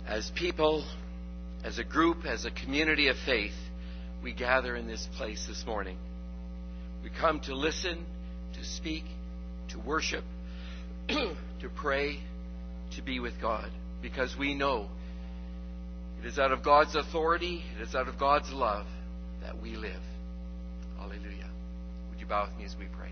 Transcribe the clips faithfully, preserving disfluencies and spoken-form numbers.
As people, as a group, as a community of faith, we gather in this place this morning. We come to listen, to speak, to worship, to pray, to be with God, because we know it is out of God's authority, it is out of God's love that we live. Hallelujah. Would you bow with me as we pray?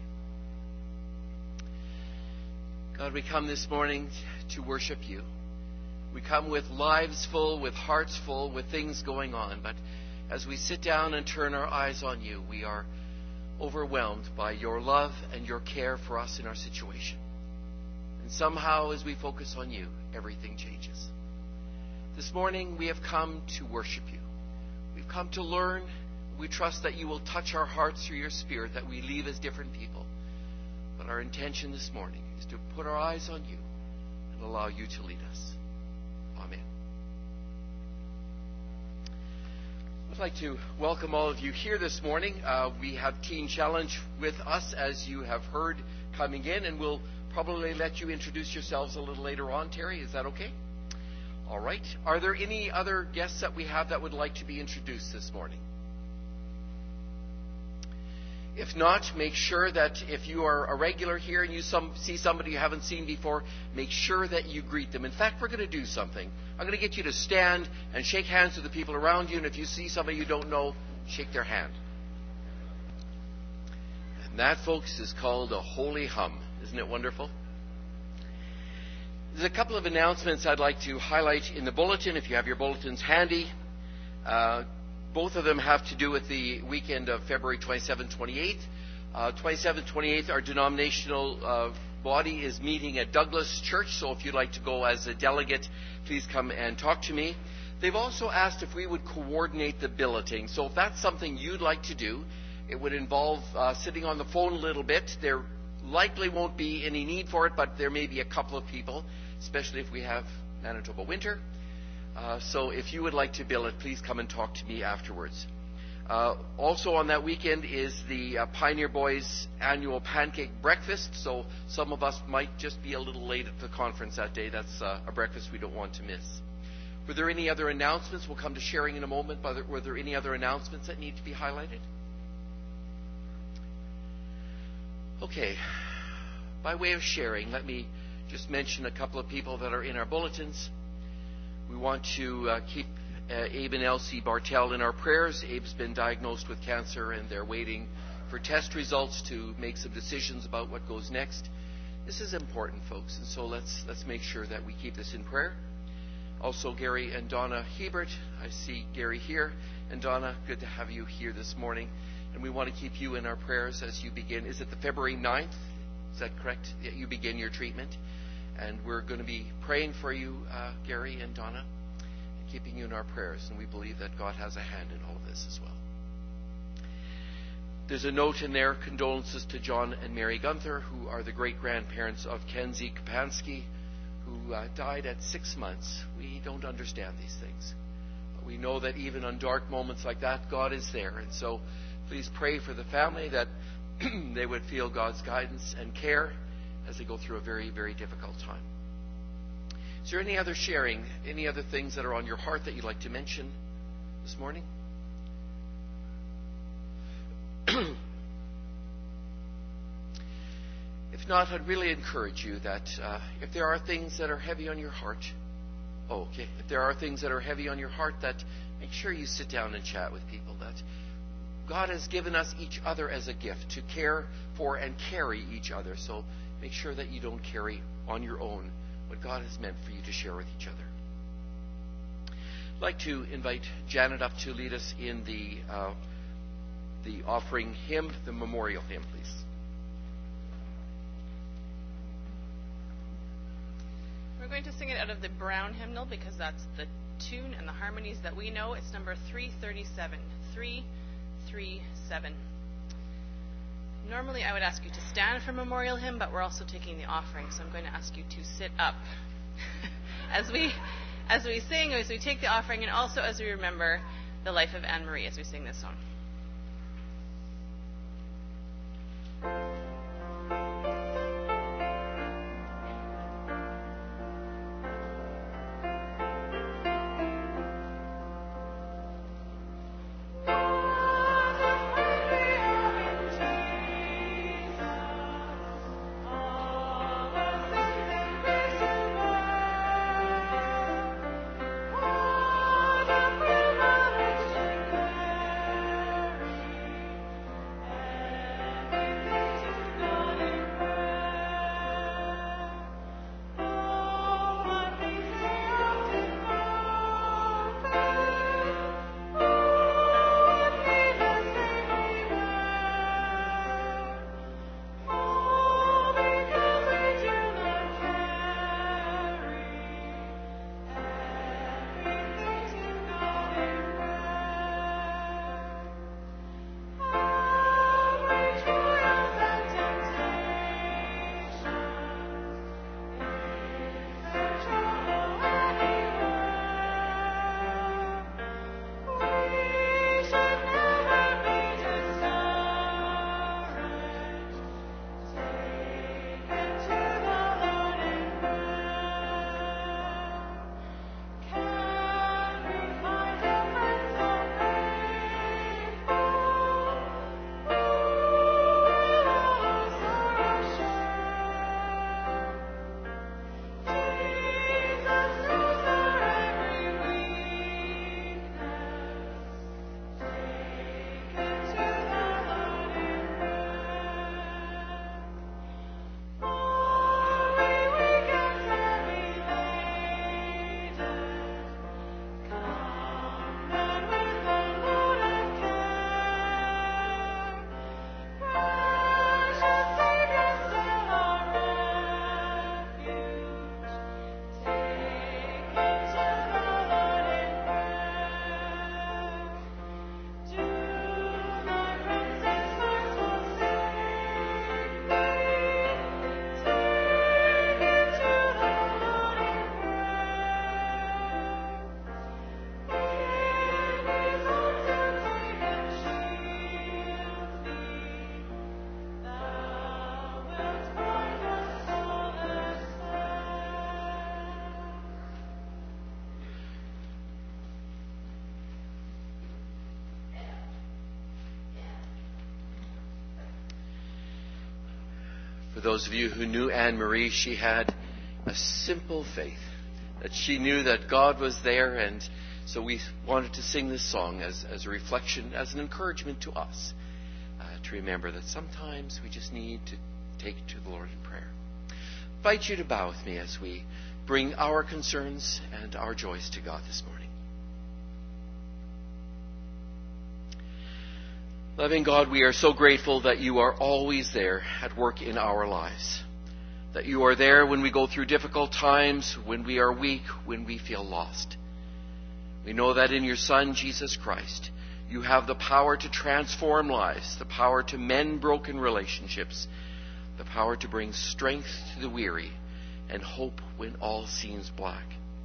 God, we come this morning to worship you. We come with lives full, with hearts full, with things going on. But as we sit down and turn our eyes on you, we are overwhelmed by your love and your care for us in our situation. And somehow, as we focus on you, everything changes. This morning, we have come to worship you. We've come to learn. We trust that you will touch our hearts through your Spirit, that we leave as different people. But our intention this morning is to put our eyes on you and allow you to lead us. Amen. I'd like to welcome all of you here this morning. Uh, we have Teen Challenge with us, as you have heard coming in, and we'll probably let you introduce yourselves a little later on. Terry, is that okay? All right. Are there any other guests that we have that would like to be introduced this morning? If not, make sure that if you are a regular here and you some, see somebody you haven't seen before, make sure that you greet them. In fact, we're going to do something. I'm going to get you to stand and shake hands with the people around you, and if you see somebody you don't know, shake their hand. And that, folks, is called a holy hum. Isn't it wonderful? There's a couple of announcements I'd like to highlight in the bulletin, if you have your bulletins handy. Uh, Both of them have to do with the weekend of February twenty-seventh, twenty-eighth. Uh, twenty-seventh, twenty-eighth, our denominational uh, body is meeting at Douglas Church, so if you'd like to go as a delegate, please come and talk to me. They've also asked if we would coordinate the billeting, so if that's something you'd like to do, it would involve uh, sitting on the phone a little bit. There likely won't be any need for it, but there may be a couple of people, especially if we have Manitoba winter. Uh, so if you would like to bill it, please come and talk to me afterwards. Uh, also on that weekend is the uh, Pioneer Boys annual pancake breakfast, so some of us might just be a little late at the conference that day. That's uh, a breakfast we don't want to miss. Were there any other announcements? We'll come to sharing in a moment, but were there any other announcements that need to be highlighted? Okay. By way of sharing, let me just mention a couple of people that are in our bulletins. We want to uh, keep uh, Abe and Elsie Bartel in our prayers. Abe's been diagnosed with cancer, and they're waiting for test results to make some decisions about what goes next. This is important, folks, and so let's let's make sure that we keep this in prayer. Also, Gary and Donna Hebert. I see Gary here. And Donna, good to have you here this morning. And we want to keep you in our prayers as you begin. Is it the February ninth? Is that correct? That you begin your treatment? And we're going to be praying for you, uh, Gary and Donna, and keeping you in our prayers. And we believe that God has a hand in all of this as well. There's a note in there, condolences to John and Mary Gunther, who are the great-grandparents of Kenzie Kapansky, who uh, died at six months. We don't understand these things. But we know that even on dark moments like that, God is there. And so please pray for the family that they would feel God's guidance and care as they go through a very, very difficult time. Is there any other sharing, any other things that are on your heart that you'd like to mention this morning? If not, I'd really encourage you that uh, if there are things that are heavy on your heart, oh, okay, if there are things that are heavy on your heart, that make sure you sit down and chat with people. That God has given us each other as a gift to care for and carry each other. So make sure that you don't carry on your own what God has meant for you to share with each other. I'd like to invite Janet up to lead us in the uh, the offering hymn, the memorial hymn, please. We're going to sing it out of the Brown hymnal because that's the tune and the harmonies that we know. It's number three thirty-seven. three thirty-seven. Normally I would ask you to stand for memorial hymn, but we're also taking the offering, so I'm going to ask you to sit up as we as we sing, as we take the offering, and also as we remember the life of Anne Marie as we sing this song. For those of you who knew Anne Marie, she had a simple faith, that she knew that God was there, and so we wanted to sing this song as, as a reflection, as an encouragement to us, uh, to remember that sometimes we just need to take it to the Lord in prayer. I invite you to bow with me as we bring our concerns and our joys to God this morning. Loving God, we are so grateful that you are always there at work in our lives. That you are there when we go through difficult times, when we are weak, when we feel lost. We know that in your Son, Jesus Christ, you have the power to transform lives, the power to mend broken relationships, the power to bring strength to the weary, and hope when all seems black.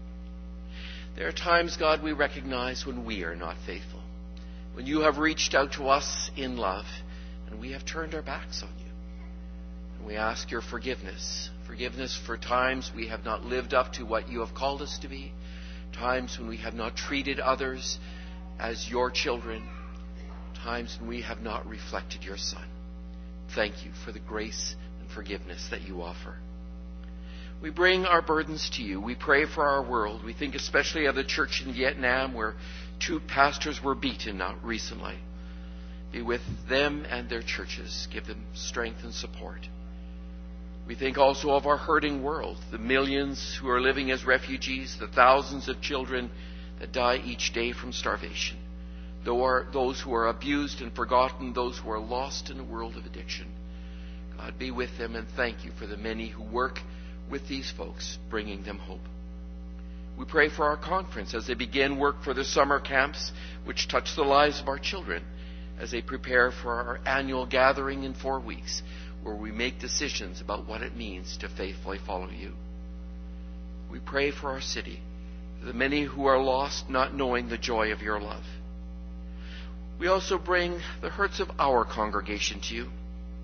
There are times, God, we recognize when we are not faithful. When you have reached out to us in love, and we have turned our backs on you. And we ask your forgiveness. Forgiveness for times we have not lived up to what you have called us to be. Times when we have not treated others as your children. Times when we have not reflected your Son. Thank you for the grace and forgiveness that you offer. We bring our burdens to you. We pray for our world. We think especially of the church in Vietnam where two pastors were beaten not recently. Be with them and their churches. Give them strength and support. We think also of our hurting world, the millions who are living as refugees, the thousands of children that die each day from starvation, those who are abused and forgotten, those who are lost in a world of addiction. God, be with them, and thank you for the many who work with these folks, bringing them hope. We pray for our conference as they begin work for the summer camps, which touch the lives of our children, as they prepare for our annual gathering in four weeks, where we make decisions about what it means to faithfully follow you. We pray for our city, for the many who are lost not knowing the joy of your love. We also bring the hurts of our congregation to you.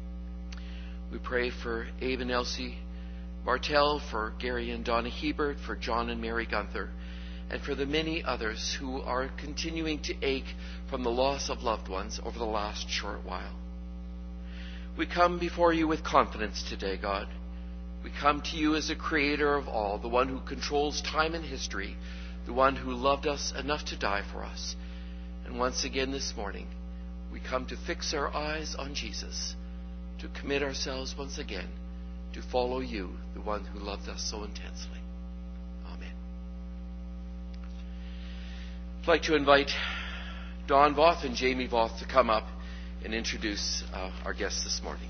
We pray for Abe and Elsie Bartell, for Gary and Donna Hebert, for John and Mary Gunther, and for the many others who are continuing to ache from the loss of loved ones over the last short while. We come before you with confidence today, God. We come to you as the creator of all, the one who controls time and history, the one who loved us enough to die for us. And once again this morning, we come to fix our eyes on Jesus, to commit ourselves once again to follow you, the one who loved us so intensely. Amen. I'd like to invite Don Voth and Jamie Voth to come up and introduce uh, our guests this morning.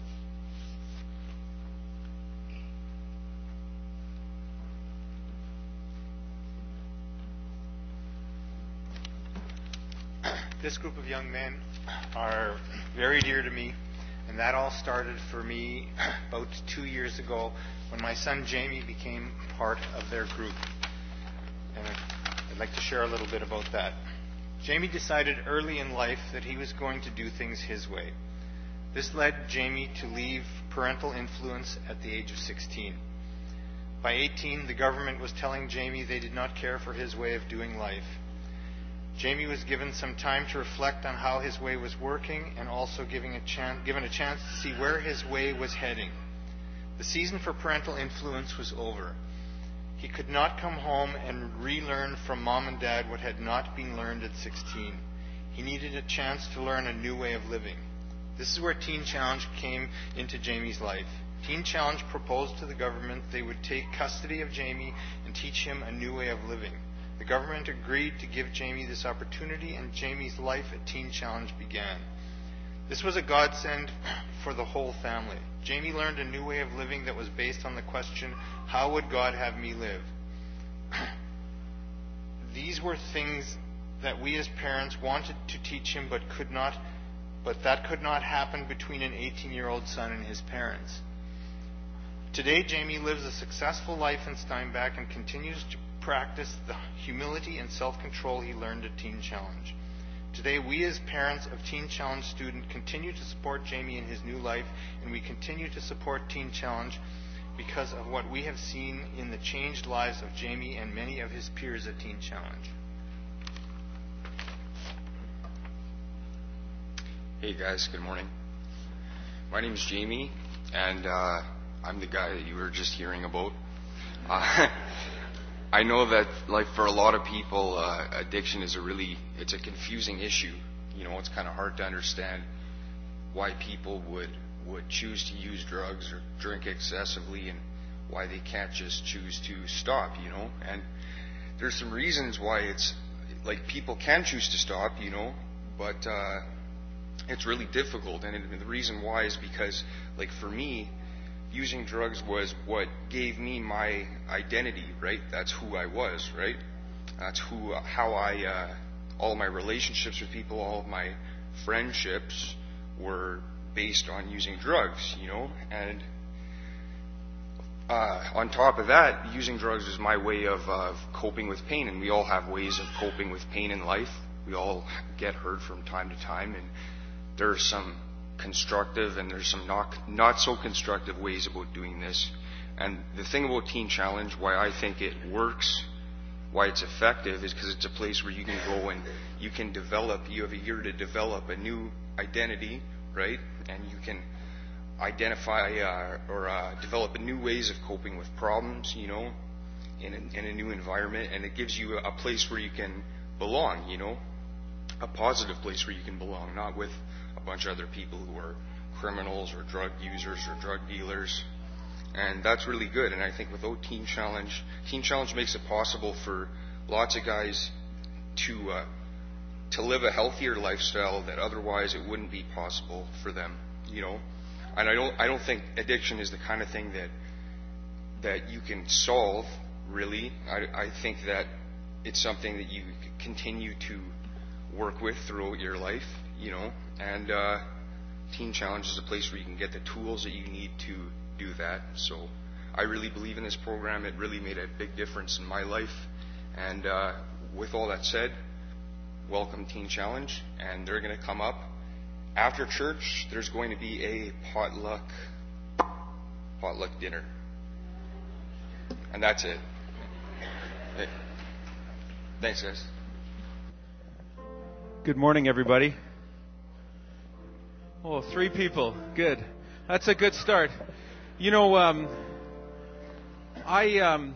This group of young men are very dear to me. And that all started for me about two years ago when my son Jamie became part of their group. And I'd like to share a little bit about that. Jamie decided early in life that he was going to do things his way. This led Jamie to leave parental influence at the age of sixteen. By eighteen, the government was telling Jamie they did not care for his way of doing life. Jamie was given some time to reflect on how his way was working and also giving a chance, given a chance to see where his way was heading. The season for parental influence was over. He could not come home and relearn from mom and dad what had not been learned at sixteen. He needed a chance to learn a new way of living. This is where Teen Challenge came into Jamie's life. Teen Challenge proposed to the government they would take custody of Jamie and teach him a new way of living. The government agreed to give Jamie this opportunity, and Jamie's life at Teen Challenge began. This was a godsend for the whole family. Jamie learned a new way of living that was based on the question, how would God have me live? These were things that we as parents wanted to teach him but could not, but that could not happen between an eighteen-year-old son and his parents. Today, Jamie lives a successful life in Steinbach and continues to practice the humility and self-control he learned at Teen Challenge. Today, we as parents of Teen Challenge students continue to support Jamie in his new life, and we continue to support Teen Challenge because of what we have seen in the changed lives of Jamie and many of his peers at Teen Challenge. Hey guys, good morning. My name is Jamie, and uh, I'm the guy that you were just hearing about. Uh, I know that, like, for a lot of people, uh, addiction is a really, it's a confusing issue. You know, it's kind of hard to understand why people would, would choose to use drugs or drink excessively and why they can't just choose to stop, you know. And there's some reasons why it's, like, people can choose to stop, you know, but uh, it's really difficult. And, and the reason why is because, like, for me, using drugs was what gave me my identity, right? That's who I was, right? That's who, uh, how I, uh, all my relationships with people, all of my friendships were based on using drugs, you know? And uh, on top of that, using drugs is my way of uh, coping with pain, and we all have ways of coping with pain in life. We all get hurt from time to time, and there are some constructive and there's some not, not so constructive ways about doing this. And the thing about Teen Challenge, why I think it works, why it's effective, is because it's a place where you can go and you can develop, you have a year to develop a new identity, right? And you can identify uh, or uh, develop new ways of coping with problems, you know, in a, in a new environment. And it gives you a place where you can belong, you know, a positive place where you can belong, not with a bunch of other people who are criminals or drug users or drug dealers. And that's really good. And I think without Teen Challenge, Teen Challenge makes it possible for lots of guys to uh, to live a healthier lifestyle that otherwise it wouldn't be possible for them, you know. And I don't I don't think addiction is the kind of thing that that you can solve, really. I, I think that it's something that you continue to work with throughout your life, you know. And uh, Teen Challenge is a place where you can get the tools that you need to do that. So I really believe in this program. It really made a big difference in my life. And uh, with all that said, welcome Teen Challenge. And they're going to come up. After church, there's going to be a potluck, potluck dinner. And that's it. Hey. Thanks, guys. Good morning, everybody. Oh, three people. Good. That's a good start. You know, um, I um,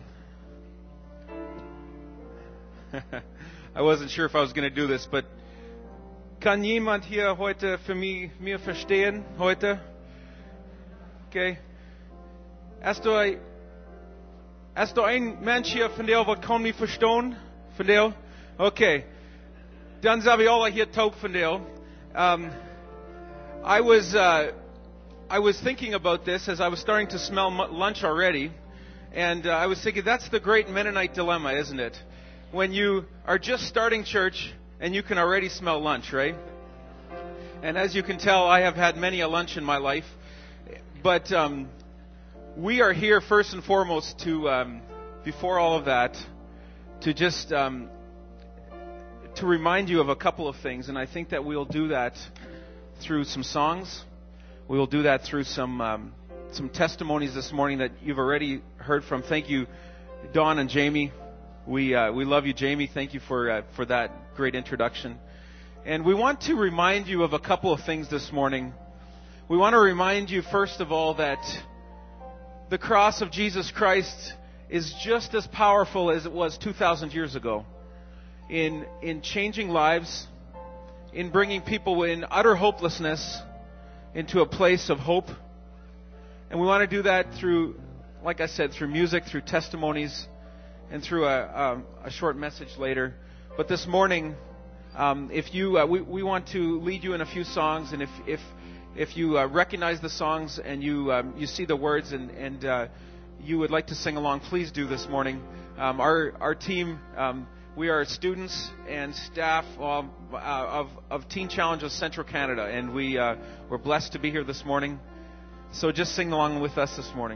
I wasn't sure if I was going to do this, but kann jemand hier heute für mich, mir verstehen heute? Okay. Hast du, hast du ein Mensch hier von der, was kann mich verstehen? Von der? Okay. Dann sage ich alle hier taub von der. Um, I was uh, I was thinking about this as I was starting to smell m- lunch already, and uh, I was thinking that's the great Mennonite dilemma, isn't it? When you are just starting church and you can already smell lunch, right? And as you can tell, I have had many a lunch in my life, but um, we are here first and foremost to, um, before all of that, to just um, to remind you of a couple of things, and I think that we'll do that through some songs. We will do that through some um, some testimonies this morning that you've already heard from. Thank you, Dawn and Jamie. We uh, we love you, Jamie. Thank you for uh, for that great introduction. And we want to remind you of a couple of things this morning. We want to remind you, first of all, that the cross of Jesus Christ is just as powerful as it was two thousand years ago in in changing lives, in bringing people in utter hopelessness into a place of hope. And we want to do that through, like I said, through music, through testimonies, and through a, um, a short message later. But this morning, um, if you, uh, we, we want to lead you in a few songs, and if if if you uh, recognize the songs and you um, you see the words and and uh, you would like to sing along, please do this morning. Um, our our team. Um, We are students and staff um, uh, of, of Teen Challenge of Central Canada, and we, uh, we're blessed to be here this morning. So just sing along with us this morning.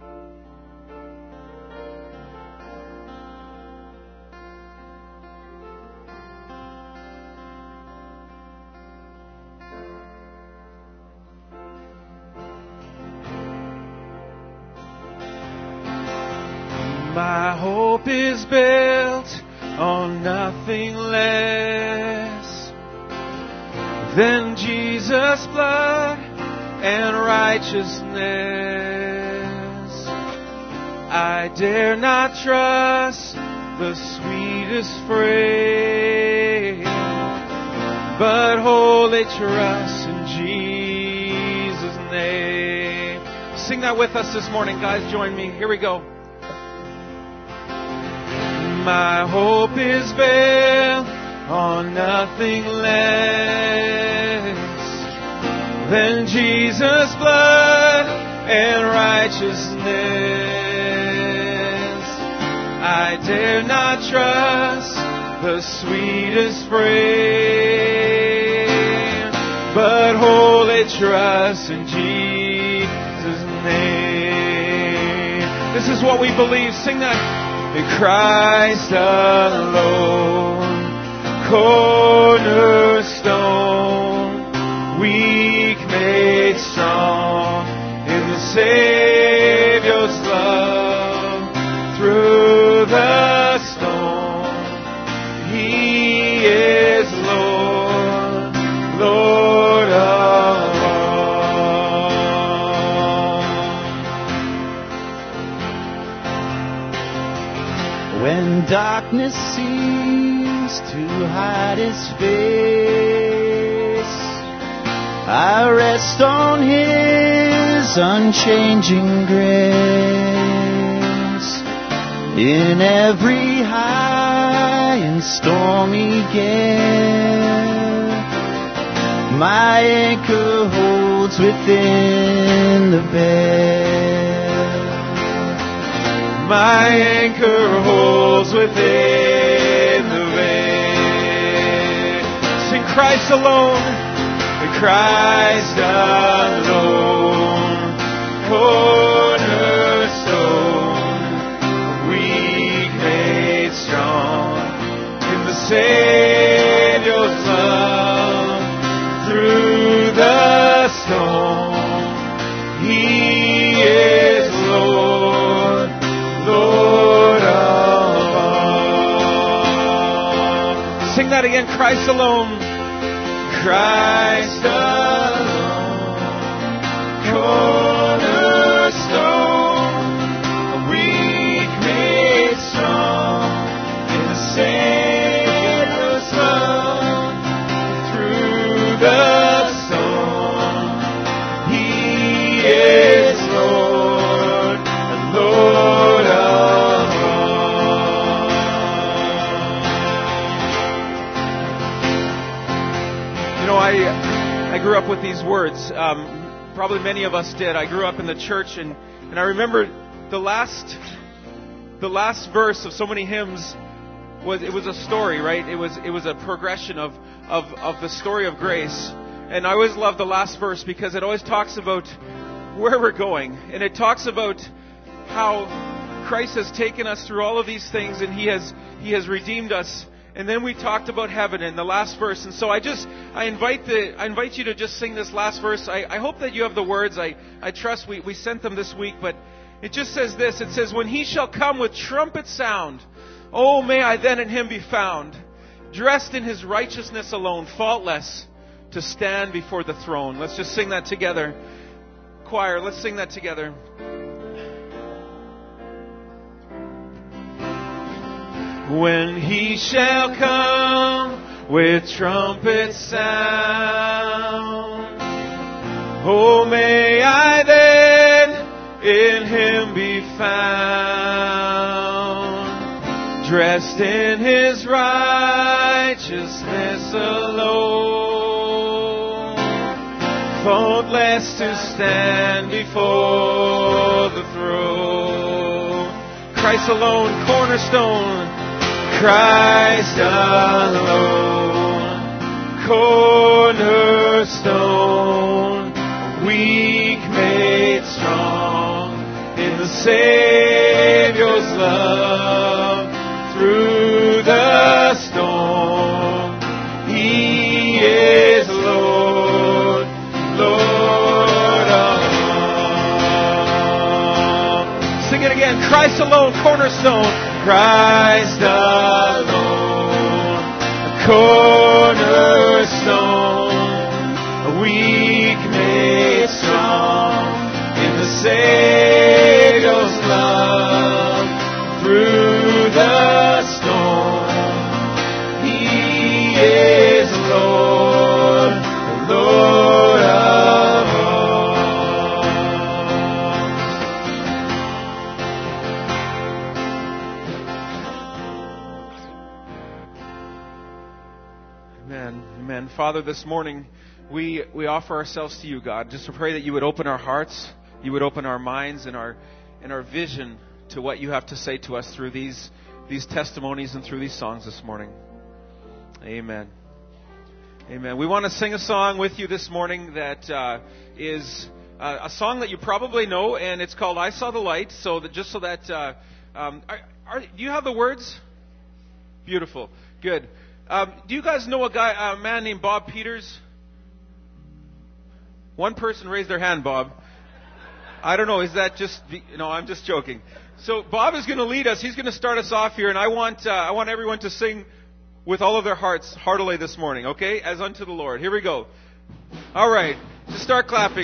My hope is built on nothing less than Jesus' blood and righteousness. I dare not trust the sweetest frame, but wholly trust in Jesus' name. Sing that with us this morning, guys. Join me. Here we go. My hope is built on nothing less than Jesus' blood and righteousness. I dare not trust the sweetest frame, but wholly trust in Jesus' name. This is what we believe. Sing that. In Christ alone, cornerstone, weak made strong in the Savior's love. Through the storm, He is Lord, Lord of all. When darkness seems to hide His face, I rest on His unchanging grace. In every high and stormy gale, my anchor holds within the veil. My anchor holds within the veil. Sing Christ alone, Christ alone, cornerstone, weak made strong in the Savior's love. Through the storm, He is Lord, Lord of all. Sing that again, Christ alone. Christ alone, cornerstone, weak made strong in the Savior's love. Through the storm, He is Lord, Lord of I, I grew up with these words. Um, probably many of us did. I grew up in the church, and, and I remember the last the last verse of so many hymns was it was a story, right? It was it was a progression of of of the story of grace. And I always love the last verse because it always talks about where we're going, and it talks about how Christ has taken us through all of these things, and He has He has redeemed us. And then we talked about heaven in the last verse. And so I just, I invite the, I invite you to just sing this last verse. I, I hope that you have the words. I, I trust we, we sent them this week, but it just says this. It says, when He shall come with trumpet sound, oh, may I then in Him be found, dressed in His righteousness alone, faultless, to stand before the throne. Let's just sing that together. Choir, let's sing that together. When He shall come with trumpet sound, oh, may I then in Him be found, dressed in His righteousness alone, faultless to stand before the throne. Christ alone, cornerstone, Christ alone, cornerstone, weak made strong in the Savior's love. Through the storm, He is Lord, Lord of all. Sing it again. Christ alone, cornerstone, Christ alone, cornerstone, weak made strong in the Savior's love. Amen. Amen. Father, this morning we we offer ourselves to you, God. Just to pray that you would open our hearts, you would open our minds and our and our vision to what you have to say to us through these these testimonies and through these songs this morning. Amen. Amen. We want to sing a song with you this morning that uh, is uh, a song that you probably know, and it's called "I Saw the Light." So that just so that uh, um, are, are, do you have the words? Beautiful. Good. Um, do you guys know a guy, a man named Bob Peters? One person raised their hand, Bob. I don't know. Is that just? No, I'm just joking. So Bob is going to lead us. He's going to start us off here, and I want uh, I want everyone to sing with all of their hearts heartily this morning. Okay, as unto the Lord. Here we go. All right, just start clapping.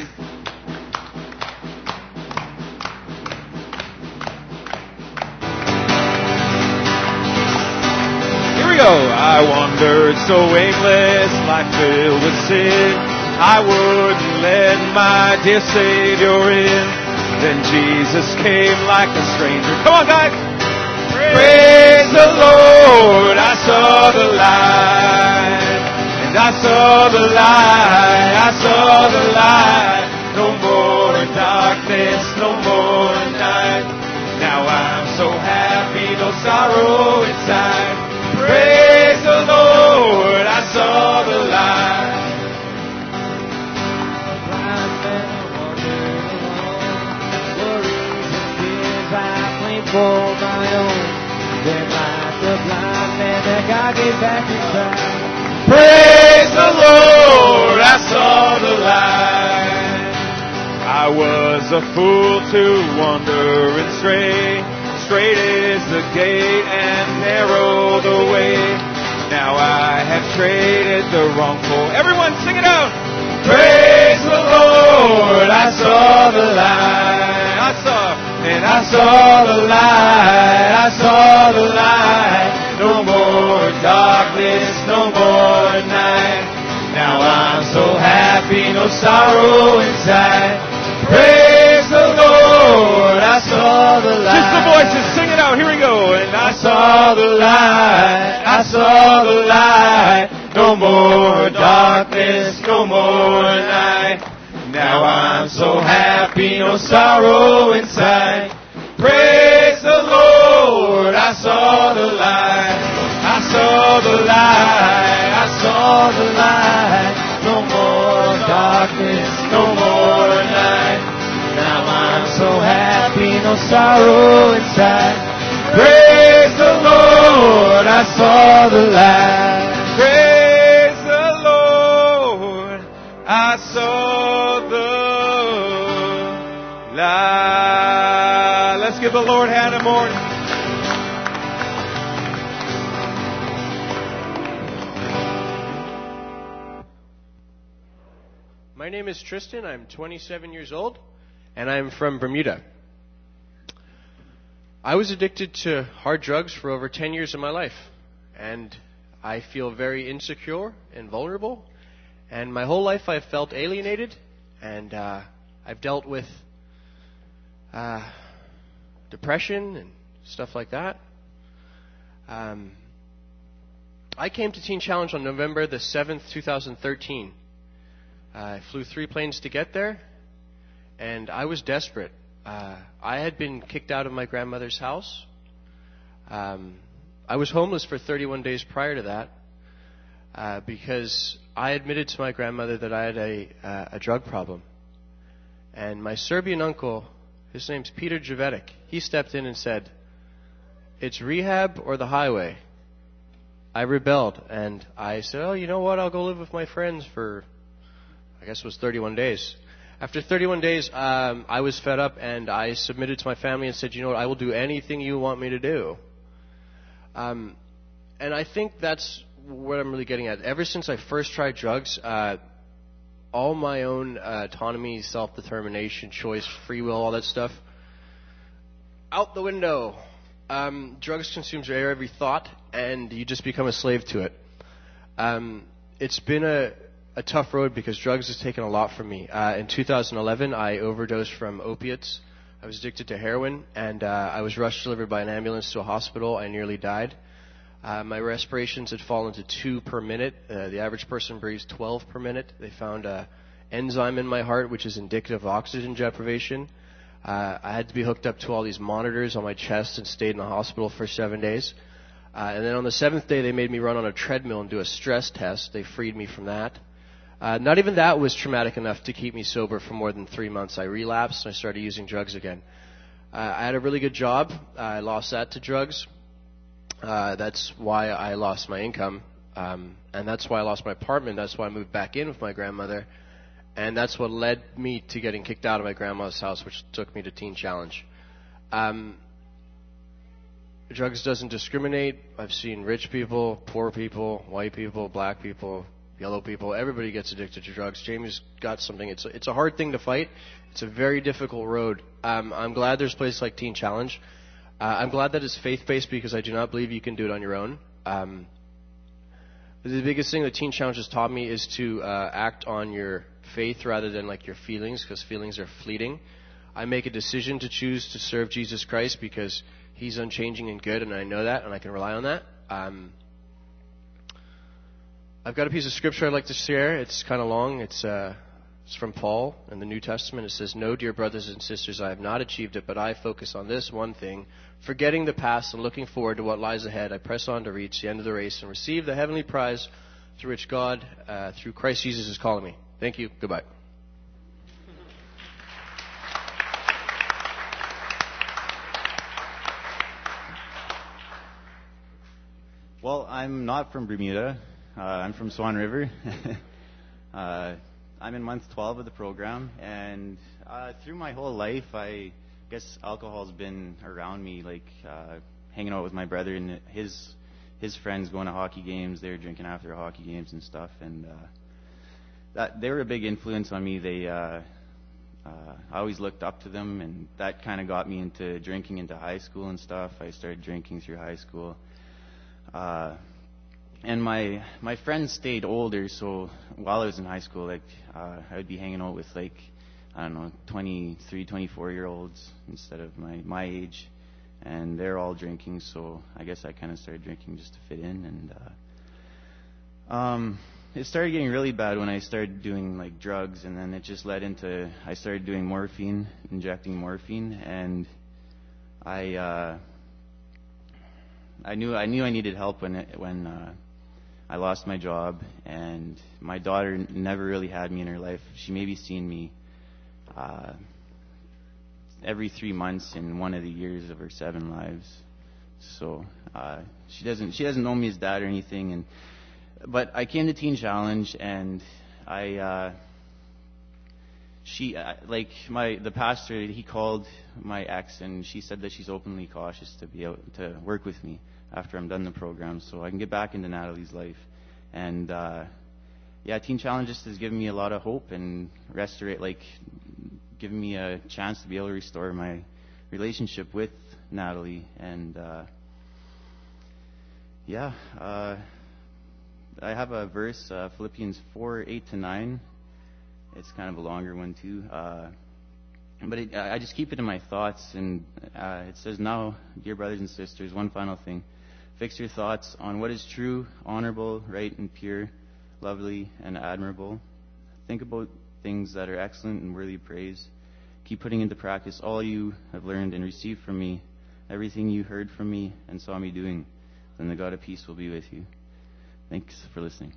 Go. I wandered so aimless, life filled with sin. I wouldn't let my dear Savior in. Then Jesus came like a stranger. Come on, guys! Praise, Praise the Lord! I saw the light, and I saw the light, I saw the light. No more darkness, no more night. Now I'm so happy, no sorrow inside. Praise the Lord, I saw the light. Blind man wandered alone, worries and fears I claimed for my own. Then like the blind man that God gave back his sight. Praise the Lord, I saw the light. I was a fool to wander and stray. Straight is the gate and narrow the way. Now I have traded the wrongful. Everyone sing it out. Praise the Lord, I saw the light. I saw, and I saw the light. I saw the light. No more darkness, no more night. Now I'm so happy, no sorrow inside. Praise the Lord, I saw the light. Just the voices, sing it out, here we go. And I saw the light, I saw the light. No more darkness, no more night. Now I'm so happy, no sorrow inside. Praise the Lord, I saw the light. I saw the light, I saw the light. No more darkness, no more night. Now I'm so happy, no sorrow inside. Praise the Lord, I saw the light. Praise the Lord, I saw the light. Let's give the Lord a hand of morning. My name is Tristan. I'm twenty-seven years old, and I'm from Bermuda. I was addicted to hard drugs for over ten years of my life, and I feel very insecure and vulnerable, and my whole life I've felt alienated, and uh, I've dealt with uh, depression and stuff like that. Um, I came to Teen Challenge on November the seventh, twenty thirteen. I flew three planes to get there, and I was desperate. Uh, I had been kicked out of my grandmother's house. Um, I was homeless for thirty-one days prior to that uh, because I admitted to my grandmother that I had a, uh, a drug problem. And my Serbian uncle, his name's Peter Jovetic, he stepped in and said, "It's rehab or the highway." I rebelled, and I said, "Oh, you know what? I'll go live with my friends for, I guess it was thirty-one days. After thirty-one days, um, I was fed up, and I submitted to my family and said, "You know what? I will do anything you want me to do." Um, and I think that's what I'm really getting at. Ever since I first tried drugs, uh, all my own uh, autonomy, self-determination, choice, free will, all that stuff, out the window. Um, drugs consumes your every thought, and you just become a slave to it. Um, it's been a a tough road because drugs has taken a lot from me. Uh, in two thousand eleven, I overdosed from opiates. I was addicted to heroin, and uh, I was rushed delivered by an ambulance to a hospital. I nearly died. Uh, my respirations had fallen to two per minute. Uh, the average person breathes twelve per minute. They found a enzyme in my heart which is indicative of oxygen deprivation. Uh, I had to be hooked up to all these monitors on my chest and stayed in the hospital for seven days. Uh, and then on the seventh day, they made me run on a treadmill and do a stress test. They freed me from that. Uh, not even that was traumatic enough to keep me sober for more than three months. I relapsed and I started using drugs again. Uh, I had a really good job. I lost that to drugs. Uh, that's why I lost my income. Um, and that's why I lost my apartment. That's why I moved back in with my grandmother. And that's what led me to getting kicked out of my grandma's house, which took me to Teen Challenge. Um, drugs doesn't discriminate. I've seen rich people, poor people, white people, black people, yellow people. Everybody gets addicted to drugs. Jamie's got something. It's a, it's a hard thing to fight. It's a very difficult road. Um, I'm glad there's places like Teen Challenge. Uh, I'm glad that it's faith-based because I do not believe you can do it on your own. Um, the biggest thing that Teen Challenge has taught me is to uh, act on your faith rather than like your feelings, because feelings are fleeting. I make a decision to choose to serve Jesus Christ because He's unchanging and good, and I know that, and I can rely on that. Um, I've got a piece of scripture I'd like to share. It's kind of long. It's uh, it's from Paul in the New Testament. It says, "No, dear brothers and sisters, I have not achieved it, but I focus on this one thing, forgetting the past and looking forward to what lies ahead. I press on to reach the end of the race and receive the heavenly prize through which God, uh, through Christ Jesus, is calling me." Thank you. Goodbye. Well, I'm not from Bermuda. Uh, I'm from Swan River. uh, I'm in month twelve of the program, and uh, through my whole life, I guess alcohol's been around me, like uh, hanging out with my brother and his his friends, going to hockey games. They were drinking after hockey games and stuff, and uh, that they were a big influence on me. They, uh, uh, I always looked up to them, and that kind of got me into drinking into high school and stuff. I started drinking through high school. Uh, and my my friends stayed older, so while I was in high school, like uh, I would be hanging out with like I don't know, twenty-three, twenty-four year olds instead of my my age, and they're all drinking. So I guess I kind of started drinking just to fit in, and uh, um, it started getting really bad when I started doing like drugs, and then it just led into I started doing morphine, injecting morphine, and I. Uh, I knew I knew I needed help when it, when uh, I lost my job, and my daughter n- never really had me in her life. She maybe seen me uh, every three months in one of the years of her seven lives. So uh, she doesn't she doesn't know me as dad or anything. And but I came to Teen Challenge, and I uh, she uh, like my the pastor, he called my ex, and she said that she's openly cautious to be able to work with me after I'm done the program, so I can get back into Natalie's life. And uh, yeah, Teen Challenge just has given me a lot of hope and restore like given me a chance to be able to restore my relationship with Natalie. And uh, yeah, uh, I have a verse, uh, Philippians four, eight to nine. It's kind of a longer one too. Uh, But it, I just keep it in my thoughts, and uh, it says, "Now, dear brothers and sisters, one final thing. Fix your thoughts on what is true, honorable, right, and pure, lovely, and admirable. Think about things that are excellent and worthy of praise. Keep putting into practice all you have learned and received from me, everything you heard from me and saw me doing. Then the God of peace will be with you." Thanks for listening.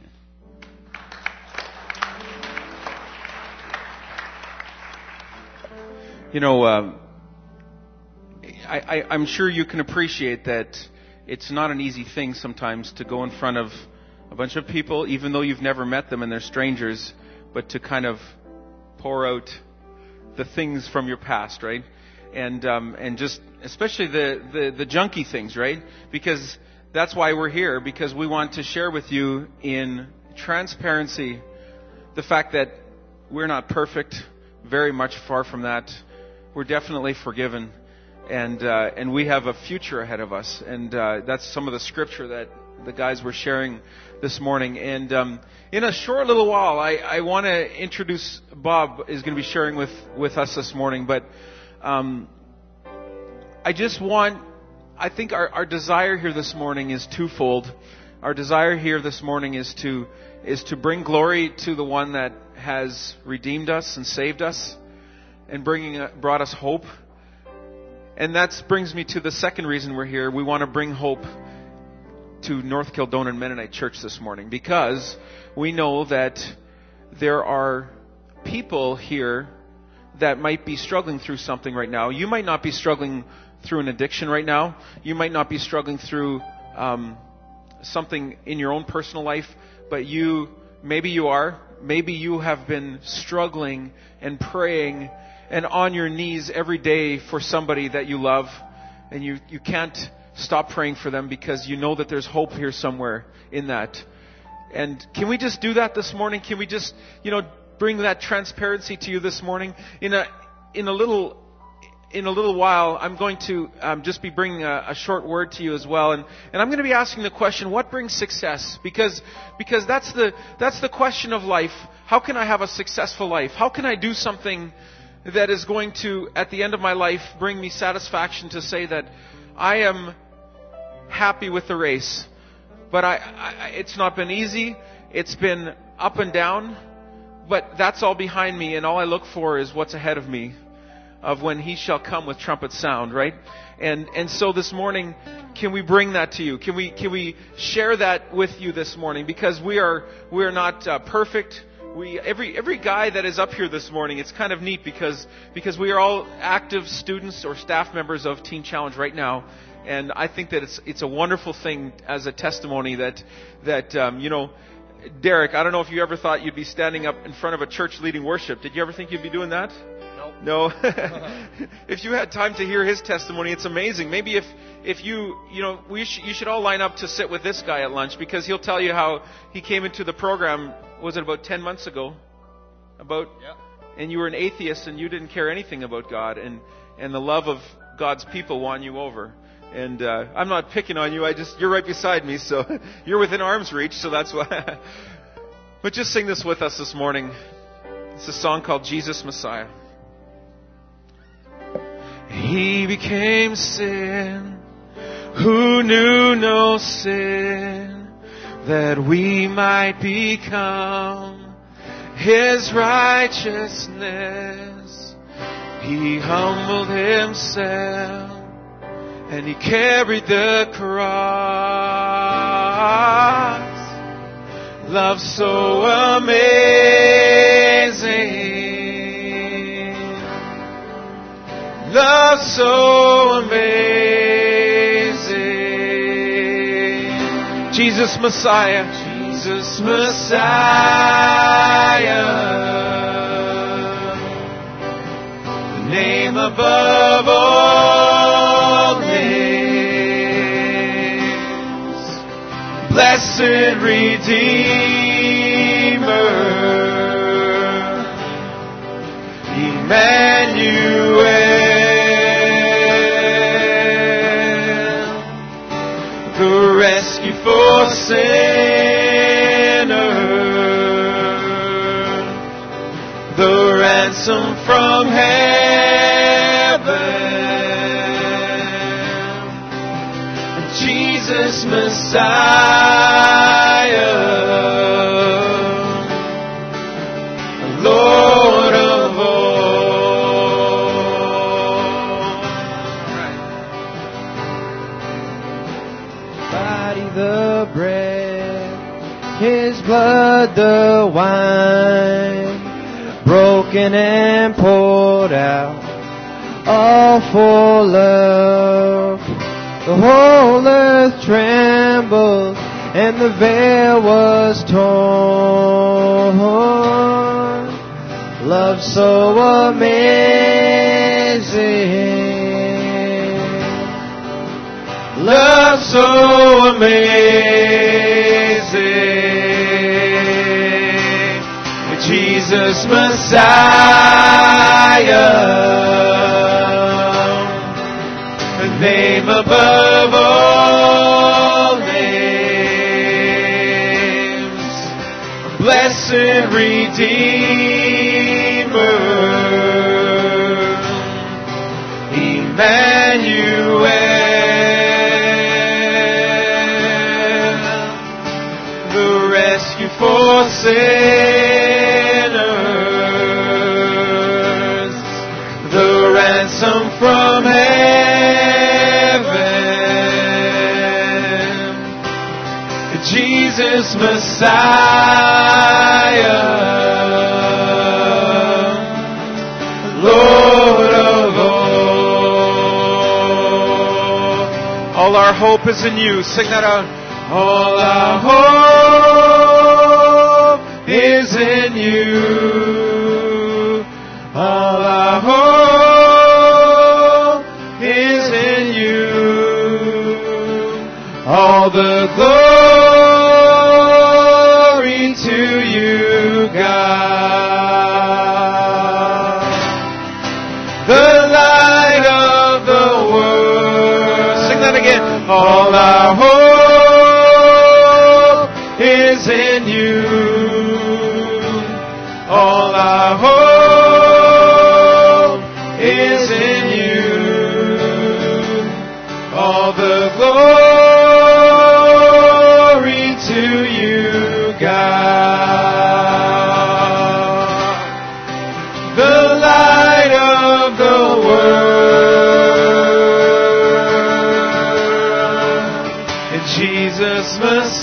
You know, um, I, I, I'm sure you can appreciate that it's not an easy thing sometimes to go in front of a bunch of people, even though you've never met them and they're strangers, but to kind of pour out the things from your past, right? And um, and just especially the, the, the junky things, right? Because that's why we're here, because we want to share with you in transparency the fact that we're not perfect, very much far from that. We're definitely forgiven, and uh, and we have a future ahead of us, and uh, that's some of the scripture that the guys were sharing this morning. And um, in a short little while, I, I want to introduce Bob is going to be sharing with, with us this morning. But um, I just want I think our, our desire here this morning is twofold. Our desire here this morning is to is to bring glory to the one that has redeemed us and saved us and bringing brought us hope. And that brings me to the second reason we're here. We want to bring hope to North Kildonan Mennonite Church this morning because we know that there are people here that might be struggling through something right now. You might not be struggling through an addiction right now. You might not be struggling through um, something in your own personal life, but you, maybe you are. Maybe you have been struggling and praying and on your knees every day for somebody that you love, and you, you can't stop praying for them because you know that there's hope here somewhere in that. And can we just do that this morning? Can we just, you know, bring that transparency to you this morning? In a in a little in a little while, I'm going to um, just be bringing a, a short word to you as well, and, and I'm going to be asking the question: what brings success? Because because that's the that's the question of life. How can I have a successful life? How can I do something that is going to, at the end of my life, bring me satisfaction to say that I am happy with the race? But I, I it's not been easy. It's been up and down. But that's all behind me, and all I look for is what's ahead of me, of when He shall come with trumpet sound, right? And and so this morning, can we bring that to you? Can we can we share that with you this morning? Because we are we are not uh, perfect. We every every guy that is up here this morning, it's kind of neat because because we are all active students or staff members of Teen Challenge right now, and I think that it's it's a wonderful thing as a testimony that that um, you know. Derek, I don't know if you ever thought you'd be standing up in front of a church leading worship. Did you ever think you'd be doing that? No. No. If you had time to hear his testimony, it's amazing. Maybe if if you, you know, we sh- you should all line up to sit with this guy at lunch because he'll tell you how he came into the program, was it about ten months ago? About, yeah. And you were an atheist and you didn't care anything about God, and, and the love of God's people won you over. And uh, I'm not picking on you. I just you're right beside me, so you're within arm's reach. So that's why. But just sing this with us this morning. It's a song called Jesus Messiah. He became sin, who knew no sin, that we might become His righteousness. He humbled Himself, and He carried the cross. Love so amazing. Love so amazing. Jesus Messiah. Jesus Messiah. The name above all names. Blessed Redeemer, Emmanuel, the rescue for sinners, the ransom from heaven. Jesus Messiah, Lord of all. Body the bread, His blood the wine, broken and poured out, all for love. The whole earth trembled, and the veil was torn. Love so amazing. Love so amazing. Jesus Messiah, name above all names. Blessed Redeemer, Emmanuel, Jesus Messiah, Lord of all. All our hope is in you. Sing that out. All our hope is in you. All our hope is in you. All the glory to you, God. The light of the world. Sing that again. All our hope is in you. All our hope is in you. All the glory to you, God. The light of the world. In Jesus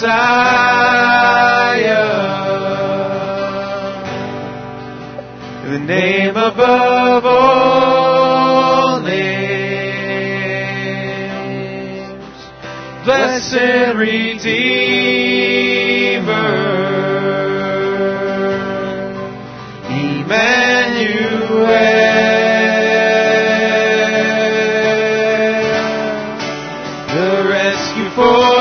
Messiah. In the name above all names, blessed Redeemer, Emmanuel, the rescue for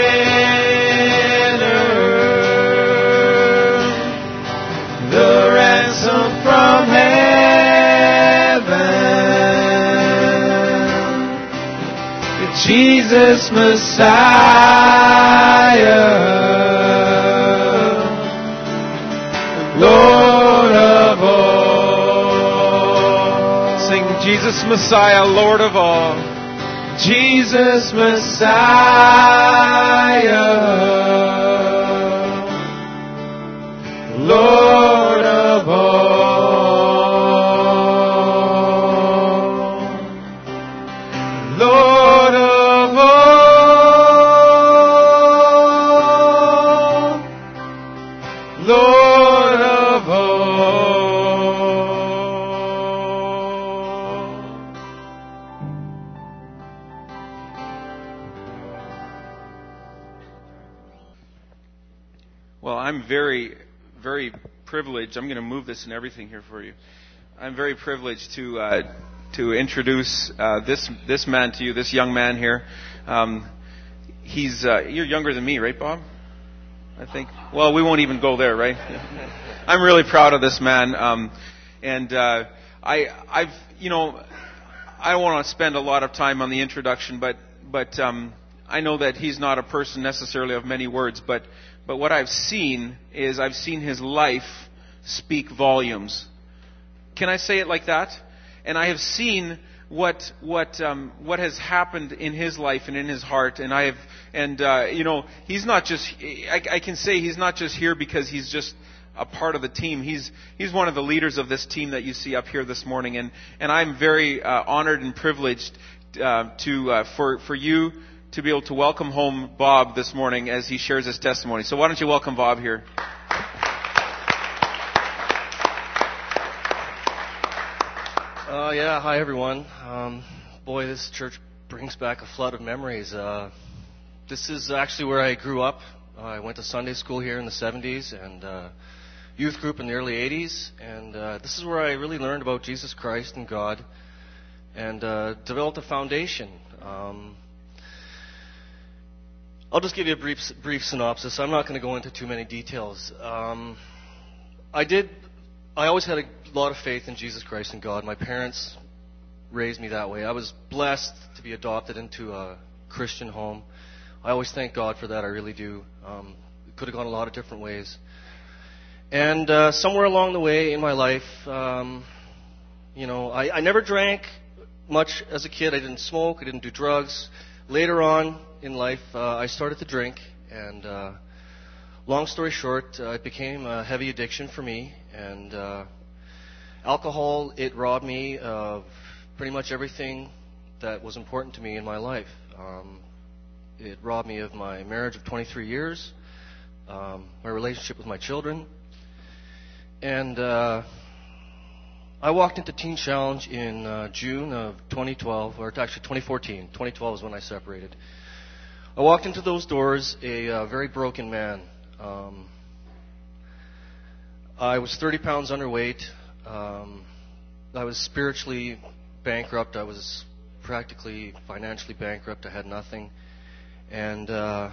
sinners, the ransom from heaven, Jesus Messiah, Lord of all. Sing Jesus Messiah, Lord of all. Jesus Messiah, Lord of all. Lord of all. Lord of all. Well, I'm very, very privileged. I'm going to move this and everything here for you. I'm very privileged to uh, to introduce uh, this this man to you, this young man here. Um, he's uh, you're younger than me, right, Bob? I think. Well, we won't even go there, right? I'm really proud of this man, um, and uh, I I've you know I don't want to spend a lot of time on the introduction, but but um, I know that he's not a person necessarily of many words, but. But what I've seen is I've seen his life speak volumes. Can I say it like that? And I have seen what what um, what has happened in his life and in his heart. And I have and uh, you know he's not just I, I can say he's not just here because he's just a part of the team. He's he's one of the leaders of this team that you see up here this morning. And and I'm very uh, honored and privileged uh, to uh, for for you. to be able to welcome home Bob this morning as he shares his testimony. So why don't you welcome Bob here? Uh, yeah, hi everyone. Um, boy, this church brings back a flood of memories. Uh, this is actually where I grew up. Uh, I went to Sunday school here in the seventies and uh, youth group in the early eighties. And uh, this is where I really learned about Jesus Christ and God and uh, developed a foundation. Um, I'll just give you a brief brief synopsis. I'm not going to go into too many details. Um, I did. I always had a lot of faith in Jesus Christ and God. My parents raised me that way. I was blessed to be adopted into a Christian home. I always thank God for that. I really do. Um, it could have gone a lot of different ways. And uh, somewhere along the way in my life, um, you know, I, I never drank much as a kid. I didn't smoke. I didn't do drugs. Later on in life, uh, I started to drink, and uh, long story short, uh, it became a heavy addiction for me, and uh, alcohol, it robbed me of pretty much everything that was important to me in my life. Um, it robbed me of my marriage of twenty-three years. Uh, um, my relationship with my children. And uh, I walked into Teen Challenge in uh, June of twenty twelve, or actually twenty fourteen. twenty twelve is when I separated. I walked into those doors a uh, very broken man. Um, I was thirty pounds underweight. Um, I was spiritually bankrupt. I was practically financially bankrupt. I had nothing. And uh,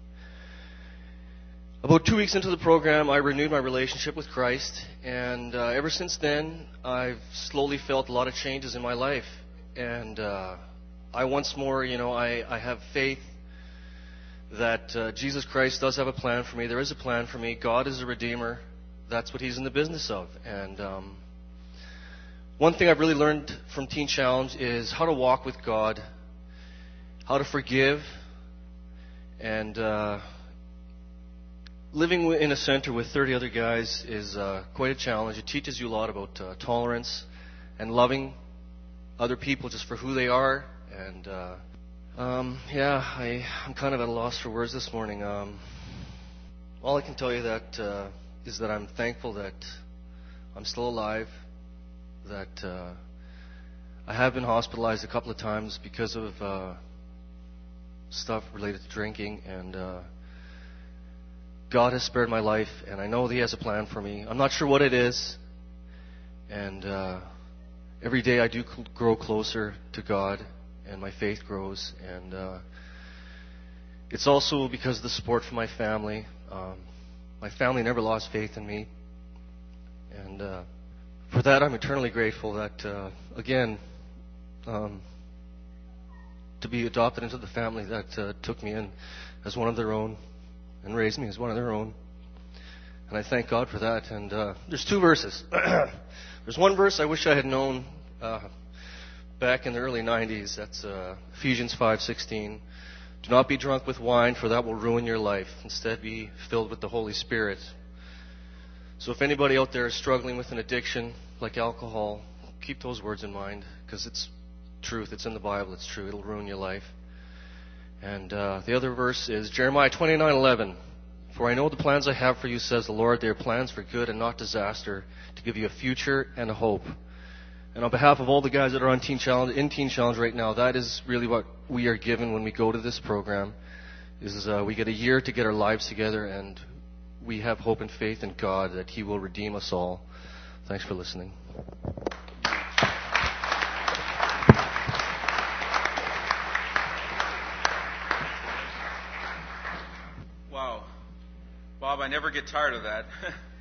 about two weeks into the program, I renewed my relationship with Christ. And uh, ever since then, I've slowly felt a lot of changes in my life. And uh, I once more, you know, I, I have faith that uh, Jesus Christ does have a plan for me. There is a plan for me. God is a redeemer. That's what He's in the business of. And um, one thing I've really learned from Teen Challenge is how to walk with God, how to forgive, and uh, living in a center with thirty other guys is uh, quite a challenge. It teaches you a lot about uh, tolerance and loving other people just for who they are. And uh, um, yeah, I, I'm kind of at a loss for words this morning. Um, all I can tell you that uh, is that I'm thankful that I'm still alive, that uh, I have been hospitalized a couple of times because of uh, stuff related to drinking, and uh, God has spared my life, and I know that He has a plan for me. I'm not sure what it is, and uh, every day I do cl- grow closer to God, and my faith grows, and uh, it's also because of the support from my family. Um, my family never lost faith in me, and uh, for that I'm eternally grateful that, uh, again, um, to be adopted into the family that uh, took me in as one of their own and raised me as one of their own. And I thank God for that. And uh, there's two verses. There's one verse I wish I had known uh, back in the early nineties. That's uh, Ephesians five sixteen. Do not be drunk with wine, for that will ruin your life. Instead, be filled with the Holy Spirit. So if anybody out there is struggling with an addiction like alcohol, keep those words in mind, because it's truth. It's in the Bible. It's true. It'll ruin your life. And uh, the other verse is Jeremiah twenty-nine eleven. For I know the plans I have for you, says the Lord. They are plans for good and not disaster, to give you a future and a hope. And on behalf of all the guys that are on Teen Challenge, in Teen Challenge right now, that is really what we are given when we go to this program. Is uh, we get a year to get our lives together, and we have hope and faith in God that He will redeem us all. Thanks for listening. Wow. Bob, I never get tired of that.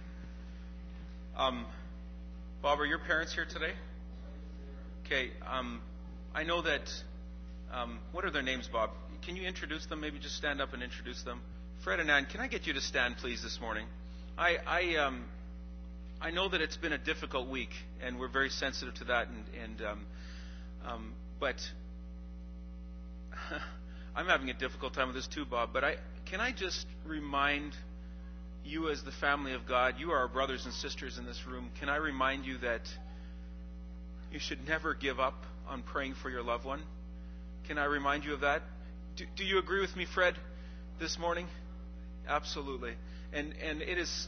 um, Bob, are your parents here today? Okay. Um, I know that... Um, what are their names, Bob? Can you introduce them? Maybe just stand up and introduce them. Fred and Ann, can I get you to stand, please, this morning? I I, um, I know that it's been a difficult week, and we're very sensitive to that. And, and um, um, but I'm having a difficult time with this too, Bob. But I can I just remind you, as the family of God, you are our brothers and sisters in this room. Can I remind you that you should never give up on praying for your loved one? Can I remind you of that? Do, do you agree with me, Fred, this morning? Absolutely. And and it is,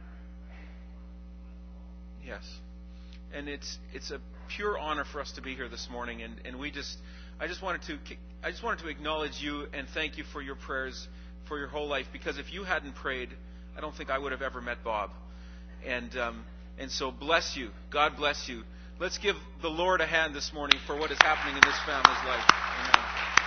yes. And it's it's a pure honor for us to be here this morning. And, and we just I just wanted to I just wanted to acknowledge you and thank you for your prayers for your whole life. Because if you hadn't prayed, I don't think I would have ever met Bob. And um, and so bless you. God bless you. Let's give the Lord a hand this morning for what is happening in this family's life. Amen.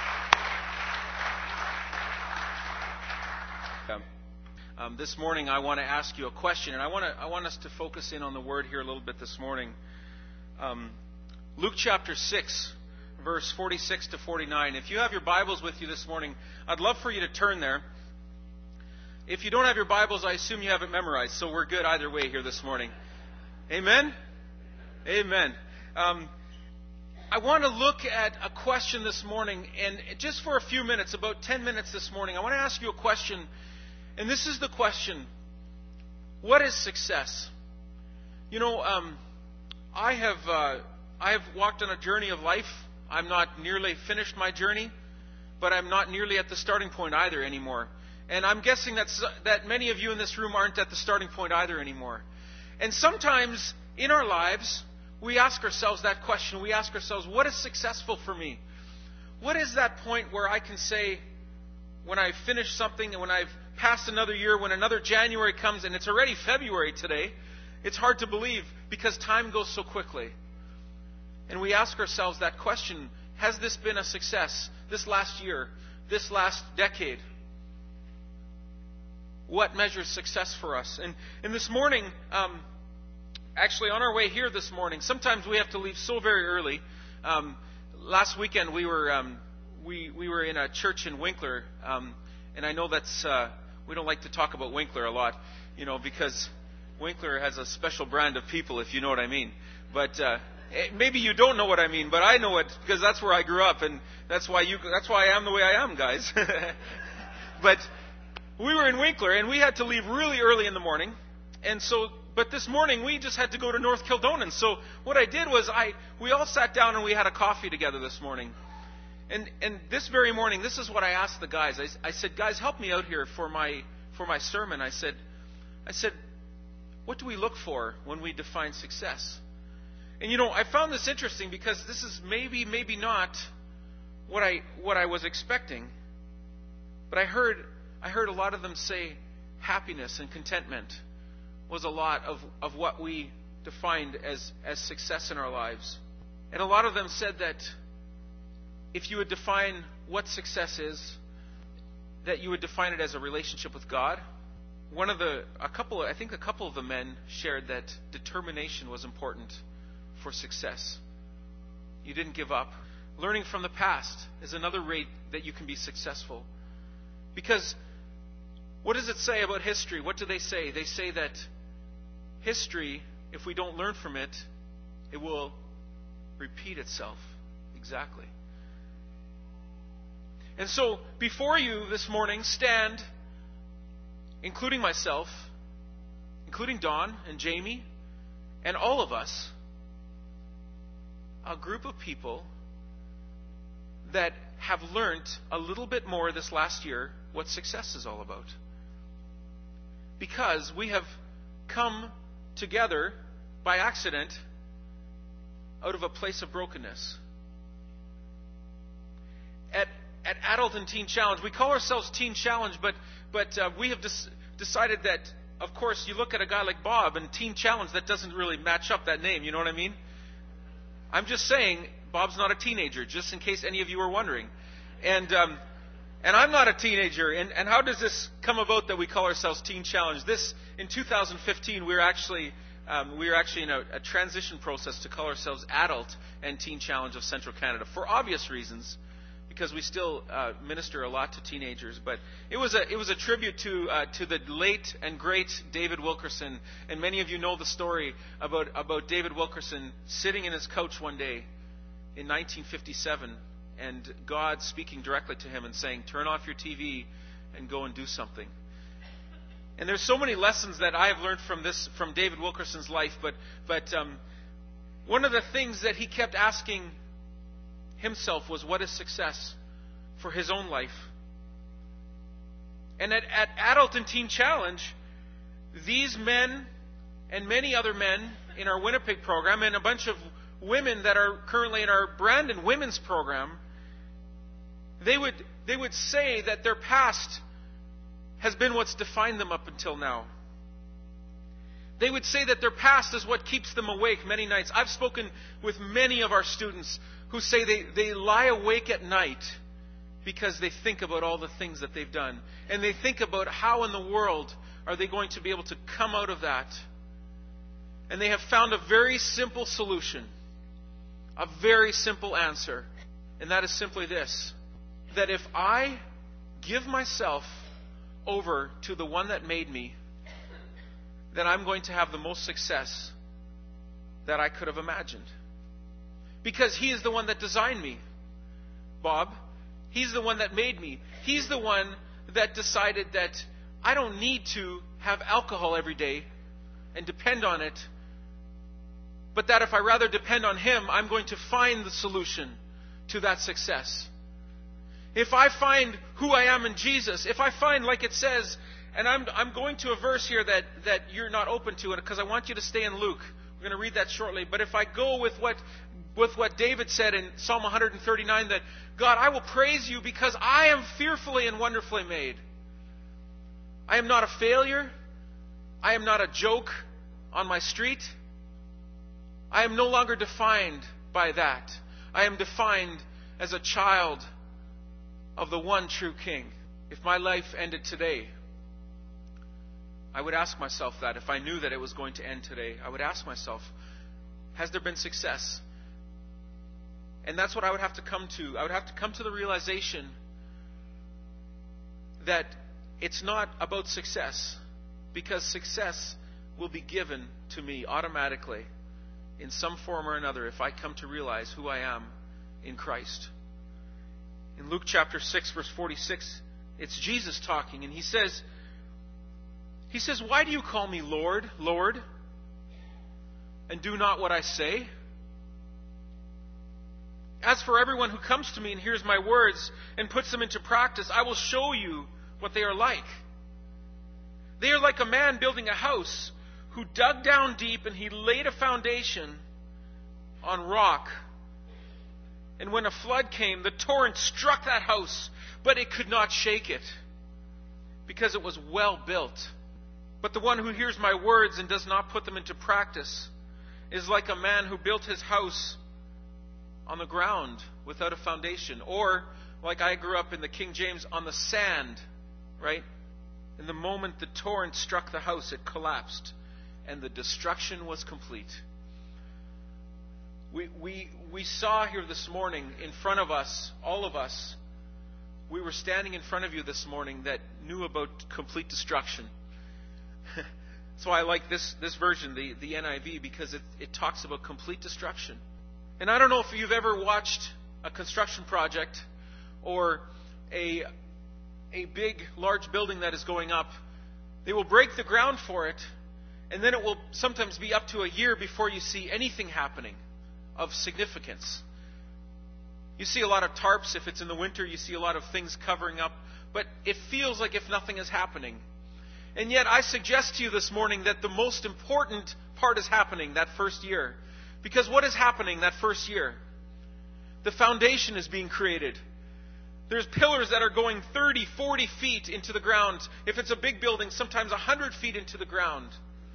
Um, this morning, I want to ask you a question, and I want to I want us to focus in on the Word here a little bit this morning. Um, Luke chapter six, verse forty-six to forty-nine. If you have your Bibles with you this morning, I'd love for you to turn there. If you don't have your Bibles, I assume you have it memorized, so we're good either way here this morning. Amen? Amen. Um, I want to look at a question this morning, and just for a few minutes, about ten minutes this morning, I want to ask you a question, and this is the question: what is success? You know, um, I have uh, I have walked on a journey of life. I'm not nearly finished my journey, but I'm not nearly at the starting point either anymore. And I'm guessing that's, that many of you in this room aren't at the starting point either anymore. And sometimes in our lives, we ask ourselves that question. We ask ourselves, what is successful for me? What is that point where I can say, when I've finished something and when I've passed another year, when another January comes and it's already February today, it's hard to believe because time goes so quickly. And we ask ourselves that question, has this been a success this last year, this last decade? What measures success for us? And, and this morning, um, actually on our way here this morning, sometimes we have to leave so very early. Um, last weekend we were um, we we were in a church in Winkler, um, and I know that's uh, we don't like to talk about Winkler a lot, you know, because Winkler has a special brand of people, if you know what I mean. But uh, maybe you don't know what I mean, but I know it because that's where I grew up, and that's why you that's why I am the way I am, guys. But we were in Winkler, and we had to leave really early in the morning, and so. But this morning we just had to go to North Kildonan. So what I did was I we all sat down and we had a coffee together this morning. And and this very morning, this is what I asked the guys. I, I said, guys, help me out here for my for my sermon. I said, I said, what do we look for when we define success? And you know, I found this interesting because this is maybe maybe not what I what I was expecting. But I heard I heard a lot of them say happiness and contentment was a lot of, of what we defined as, as success in our lives. And a lot of them said that if you would define what success is, that you would define it as a relationship with God. One of the, a couple, I think a couple of the men shared that determination was important for success. You didn't give up. Learning from the past is another rate that you can be successful. Because what does it say about history? What do they say? They say that history, if we don't learn from it, it will repeat itself. Exactly. And so, before you this morning stand, including myself, including Don and Jamie, and all of us, a group of people that have learned a little bit more this last year what success is all about. Because we have come together by accident out of a place of brokenness. At at Adult and Teen Challenge, we call ourselves Teen Challenge, but but uh, we have des- decided that, of course, you look at a guy like Bob and Teen Challenge, that doesn't really match up that name. You know what I mean? I'm just saying Bob's not a teenager, just in case any of you are wondering, and. Um, And I'm not a teenager. And, and how does this come about that we call ourselves Teen Challenge? This, in two thousand fifteen, we were actually um, we were actually in a, a transition process to call ourselves Adult and Teen Challenge of Central Canada for obvious reasons, because we still uh, minister a lot to teenagers. But it was a it was a tribute to uh, to the late and great David Wilkerson. And many of you know the story about about David Wilkerson sitting in his couch one day in nineteen fifty-seven. And God speaking directly to him and saying, turn off your T V and go and do something. And there's so many lessons that I have learned from this, from David Wilkerson's life. But, but um, one of the things that he kept asking himself was, what is success for his own life? And at, at Adult and Teen Challenge, these men and many other men in our Winnipeg program and a bunch of women that are currently in our Brandon Women's program, They would, they would say that their past has been what's defined them up until now. They would say that their past is what keeps them awake many nights. I've spoken with many of our students who say they, they lie awake at night because they think about all the things that they've done. And they think about how in the world are they going to be able to come out of that. And they have found a very simple solution, a very simple answer. And that is simply this: that if I give myself over to the one that made me, then I'm going to have the most success that I could have imagined. Because He is the one that designed me, Bob. He's the one that made me. He's the one that decided that I don't need to have alcohol every day and depend on it, but that if I rather depend on Him, I'm going to find the solution to that success. if I find who I am in Jesus, if I find, like it says, and I'm, I'm going to a verse here that, that you're not open to it because I want you to stay in Luke. We're going to read that shortly. But if I go with what, with what David said in Psalm one thirty-nine, that, God, I will praise you because I am fearfully and wonderfully made. I am not a failure. I am not a joke on my street. I am no longer defined by that. I am defined as a child of the one true King. If my life ended today, I would ask myself that. If I knew that it was going to end today, I would ask myself, has there been success? And that's what I would have to come to. I would have to come to the realization that it's not about success, because success will be given to me automatically in some form or another if I come to realize who I am in Christ. In Luke chapter six, verse forty-six, it's Jesus talking, and he says, He says, why do you call me Lord, Lord, and do not what I say? As for everyone who comes to me and hears my words and puts them into practice, I will show you what they are like. They are like a man building a house who dug down deep and he laid a foundation on rock. And when a flood came, the torrent struck that house, but it could not shake it, because it was well built. But the one who hears my words and does not put them into practice is like a man who built his house on the ground without a foundation. Or, like I grew up in the King James, on the sand, right? In the moment the torrent struck the house, it collapsed, and the destruction was complete. We, we, we saw here this morning in front of us, all of us, we were standing in front of you this morning that knew about complete destruction. That's why I like this, this version, the, the N I V, because it, it talks about complete destruction. And I don't know if you've ever watched a construction project or a, a big, large building that is going up. They will break the ground for it, and then it will sometimes be up to a year before you see anything happening of significance. You see a lot of tarps. If it's in the winter, you see a lot of things covering up. But it feels like if nothing is happening. And yet I suggest to you this morning that the most important part is happening that first year. Because what is happening that first year? The foundation is being created. There's pillars that are going thirty, forty feet into the ground. If it's a big building, sometimes one hundred feet into the ground.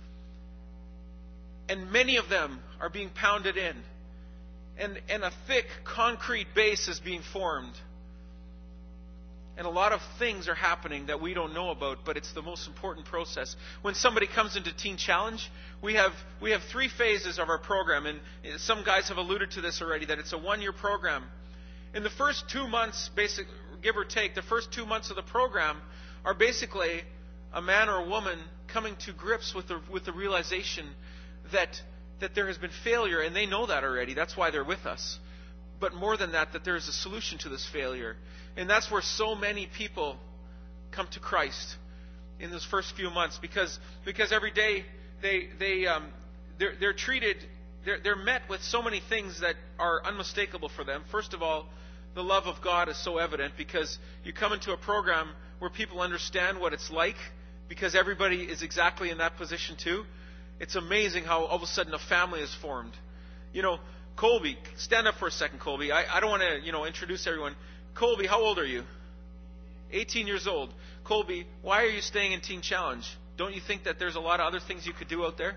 And many of them are being pounded in. And, and a thick concrete base is being formed. And a lot of things are happening that we don't know about, but it's the most important process. When somebody comes into Teen Challenge, we have we have three phases of our program, and some guys have alluded to this already, that it's a one-year program. In the first two months, basic, give or take, the first two months of the program are basically a man or a woman coming to grips with the with the realization that that there has been failure, and they know that already. That's why they're with us. But more than that, that there is a solution to this failure. And that's where so many people come to Christ in those first few months, because because every day they they um, they're, they're treated, they're, they're met with so many things that are unmistakable for them. First of all, the love of God is so evident, because you come into a program where people understand what it's like, because everybody is exactly in that position too. It's amazing how all of a sudden a family is formed. You know, Colby, stand up for a second, Colby. I, I don't want to, you know, introduce everyone. Colby, how old are you? eighteen years old. Colby, why are you staying in Teen Challenge? Don't you think that there's a lot of other things you could do out there?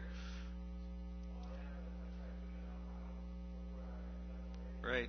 Right.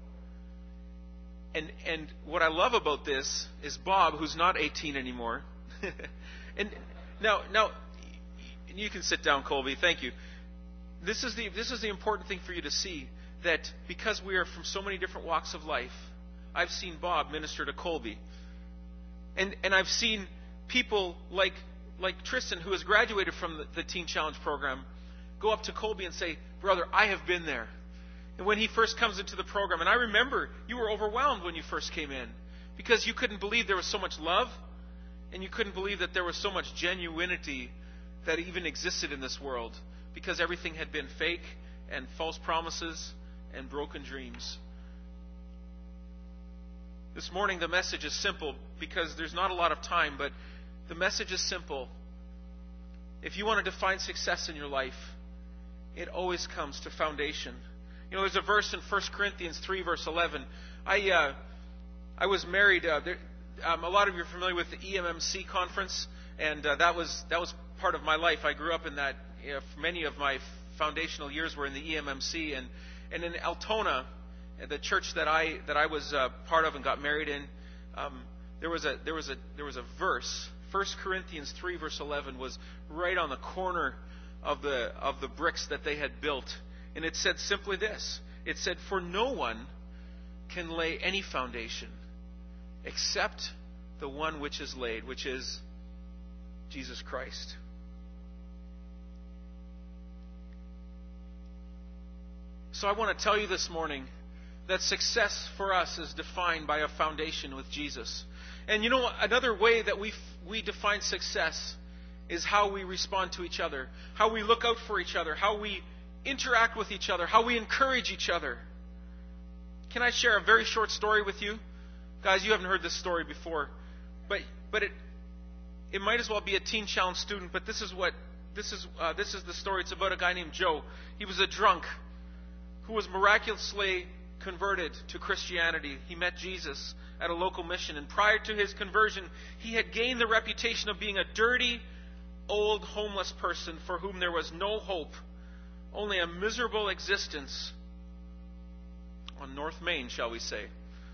And and what I love about this is Bob, who's not eighteen anymore. and now now you can sit down, Colby. Thank you. This is the this is the important thing for you to see, that because we are from so many different walks of life, I've seen Bob minister to Colby. And and I've seen people like like Tristan, who has graduated from the, the Teen Challenge program, go up to Colby and say, "Brother, I have been there." And when he first comes into the program, and I remember you were overwhelmed when you first came in, because you couldn't believe there was so much love, and you couldn't believe that there was so much genuinity that even existed in this world, because everything had been fake and false promises and broken dreams. This morning the message is simple because there's not a lot of time, but the message is simple. If you want to define success in your life, it always comes to foundation. You know, there's a verse in First Corinthians three, verse eleven. I uh, I was married. Uh, there, um, a lot of you are familiar with the E M M C conference, and uh, that was that was part of my life. I grew up in that. You know, many of my foundational years were in the E M M C, and and in Altona, the church that I that I was uh, part of and got married in, um, there was a there was a there was a verse. First Corinthians three, verse eleven was right on the corner of the of the bricks that they had built. And it said simply this. It said, "For no one can lay any foundation except the one which is laid, which is Jesus Christ." So I want to tell you this morning that success for us is defined by a foundation with Jesus. And you know, another way that we we define success is how we respond to each other, how we look out for each other, how we interact with each other, how we encourage each other. Can I share a very short story with you? Guys, you haven't heard this story before, but but it it might as well be a Teen Challenge student, but this is what this is uh, this is the story. It's about a guy named Joe. He was a drunk who was miraculously converted to Christianity. He met Jesus at a local mission, and prior to his conversion, he had gained the reputation of being a dirty, old, homeless person for whom there was no hope, only a miserable existence on North Main, shall we say.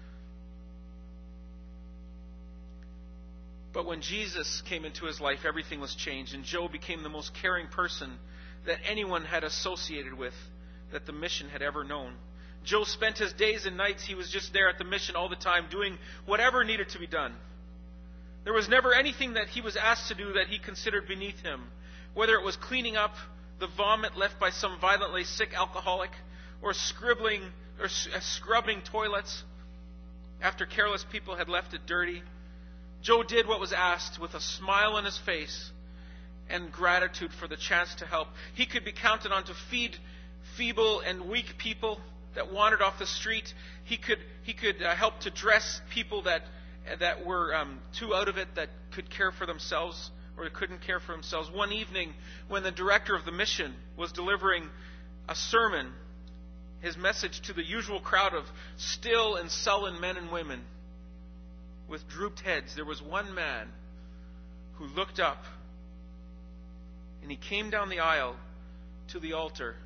But when Jesus came into his life, everything was changed, and Joe became the most caring person that anyone had associated with, that the mission had ever known. Joe spent his days and nights, he was just there at the mission all the time, doing whatever needed to be done. There was never anything that he was asked to do that he considered beneath him, whether it was cleaning up the vomit left by some violently sick alcoholic, or scribbling or scrubbing toilets after careless people had left it dirty. Joe did what was asked with a smile on his face and gratitude for the chance to help. He could be counted on to feed feeble and weak people that wandered off the street. He could he could uh, help to dress people that that were um, too out of it, that could care for themselves or couldn't care for themselves. One evening, when the director of the mission was delivering a sermon, his message to the usual crowd of still and sullen men and women with drooped heads, there was one man who looked up, and he came down the aisle to the altar,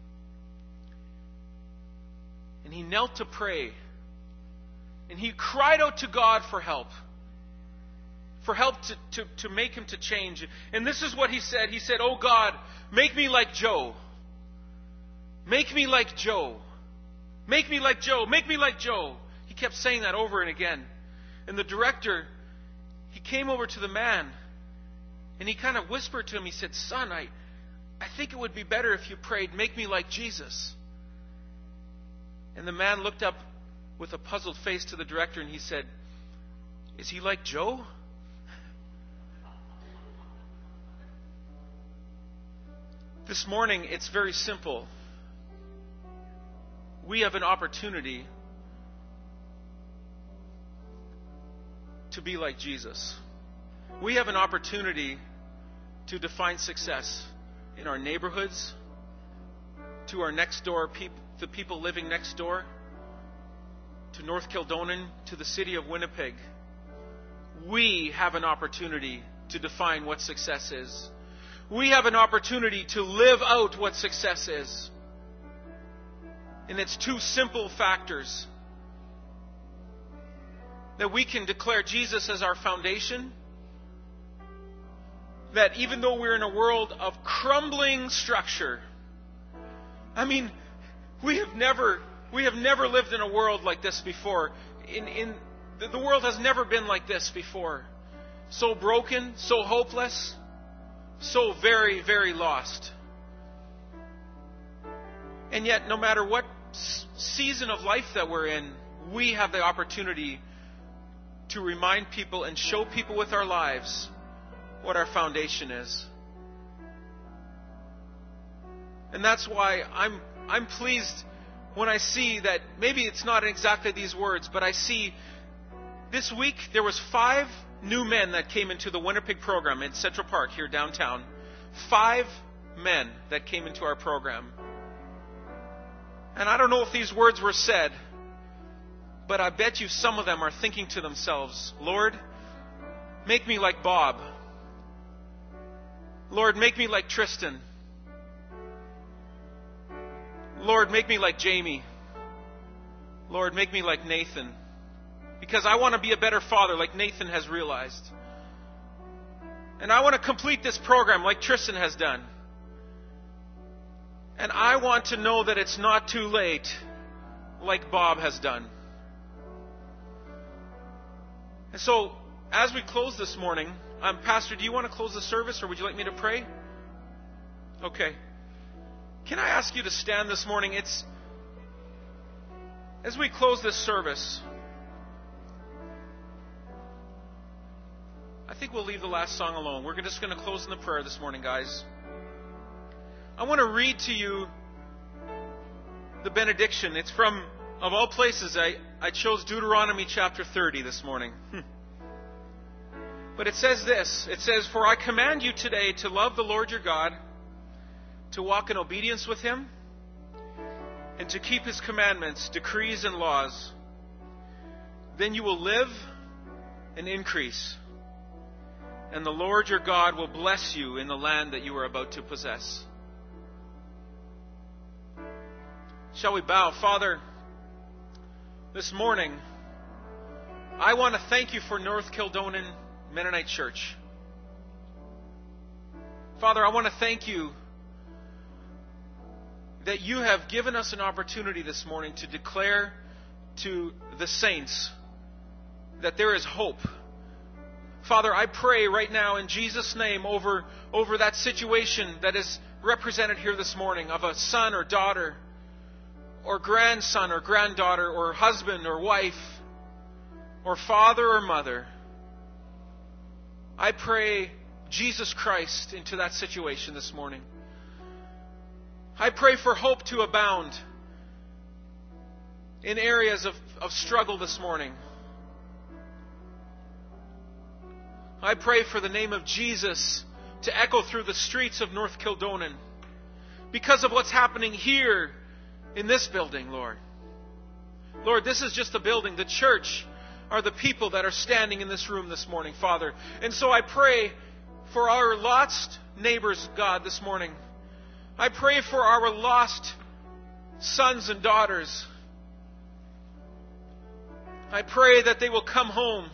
and he knelt to pray, and he cried out to God for help, for help to, to, to make him to change. And this is what he said. He said, "Oh God, make me like Joe. Make me like Joe. Make me like Joe. Make me like Joe." He kept saying that over and again. And the director, he came over to the man, and he kind of whispered to him, he said, "Son, I, I think it would be better if you prayed, make me like Jesus." And the man looked up with a puzzled face to the director, and he said, "Is he like Joe?" This morning, it's very simple. We have an opportunity to be like Jesus. We have an opportunity to define success in our neighborhoods, to our next door people, the people living next door, to North Kildonan, to the city of Winnipeg. We have an opportunity to define what success is. We have an opportunity to live out what success is. And it's two simple factors. That we can declare Jesus as our foundation. That even though we're in a world of crumbling structure, I mean, we have never we have never lived in a world like this before. In in the, the world has never been like this before. So broken, so hopeless, so very, very lost. And yet, no matter what season of life that we're in, we have the opportunity to remind people and show people with our lives what our foundation is. And that's why I'm I'm pleased when I see that maybe it's not exactly these words, but I see this week there was five new men that came into the Winnipeg program in Central Park here downtown. Five men that came into our program. And I don't know if these words were said, but I bet you some of them are thinking to themselves, Lord, make me like Bob. Lord, make me like Tristan. Lord, make me like Jamie. Lord, make me like Nathan. Because I want to be a better father like Nathan has realized. And I want to complete this program like Tristan has done. And I want to know that it's not too late like Bob has done. And so, as we close this morning, um, Pastor, do you want to close the service or would you like me to pray? Okay. Can I ask you to stand this morning? It's as we close this service, I think we'll leave the last song alone. We're just going to close in the prayer this morning, guys. I want to read to you the benediction. It's from, of all places, I, I chose Deuteronomy chapter thirty this morning. But it says this. It says, "For I command you today to love the Lord your God, to walk in obedience with Him, and to keep His commandments, decrees, and laws. Then you will live and increase, and the Lord your God will bless you in the land that you are about to possess." Shall we bow? Father, this morning, I want to thank you for North Kildonan Mennonite Church. Father, I want to thank you that you have given us an opportunity this morning to declare to the saints that there is hope. Father, I pray right now in Jesus' name over, over that situation that is represented here this morning of a son or daughter or grandson or granddaughter or husband or wife or father or mother. I pray Jesus Christ into that situation this morning. I pray for hope to abound in areas of, of struggle this morning. I pray for the name of Jesus to echo through the streets of North Kildonan because of what's happening here in this building, Lord. Lord, this is just a building. The church are the people that are standing in this room this morning, Father. And so I pray for our lost neighbors, God, this morning. I pray for our lost sons and daughters. I pray that they will come home.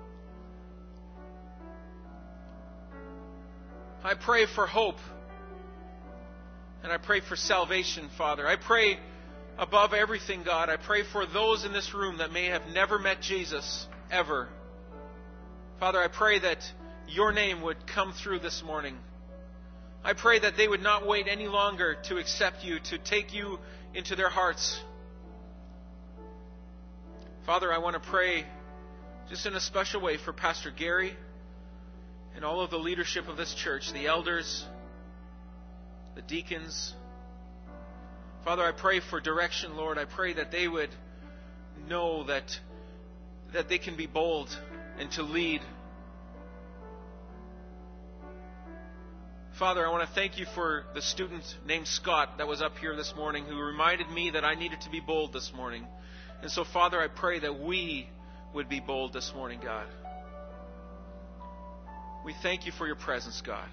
I pray for hope. And I pray for salvation, Father. I pray above everything, God, I pray for those in this room that may have never met Jesus ever. Father, I pray that your name would come through this morning. I pray that they would not wait any longer to accept you, to take you into their hearts. Father, I want to pray just in a special way for Pastor Gary and all of the leadership of this church, the elders, the deacons. Father, I pray for direction, Lord. I pray that they would know that, that they can be bold and to lead. Father, I want to thank you for the student named Scott that was up here this morning who reminded me that I needed to be bold this morning. And so, Father, I pray that we would be bold this morning, God. We thank you for your presence, God.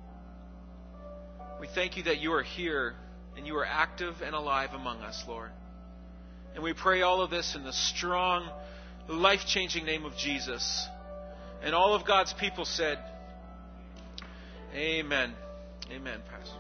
We thank you that you are here and you are active and alive among us, Lord. And we pray all of this in the strong, life-changing name of Jesus. And all of God's people said, amen. Amen, Pastor.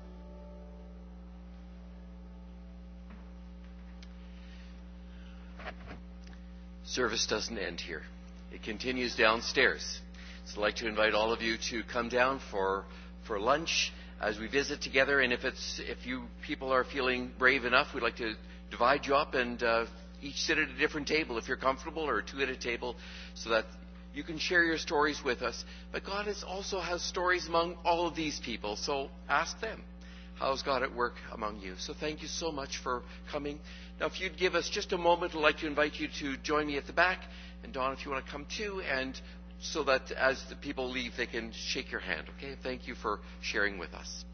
Service doesn't end here. It continues downstairs. So I'd like to invite all of you to come down for for lunch as we visit together. And if it's if you people are feeling brave enough, we'd like to divide you up and uh, each sit at a different table if you're comfortable, or two at a table, so that you can share your stories with us. But God is also has stories among all of these people, so ask them. how's God at work among you. So thank you so much for coming. Now, if you'd give us just a moment, I'd like to invite you to join me at the back. And Don, if you want to come too, and so that as the people leave, they can shake your hand. Okay? Thank you for sharing with us.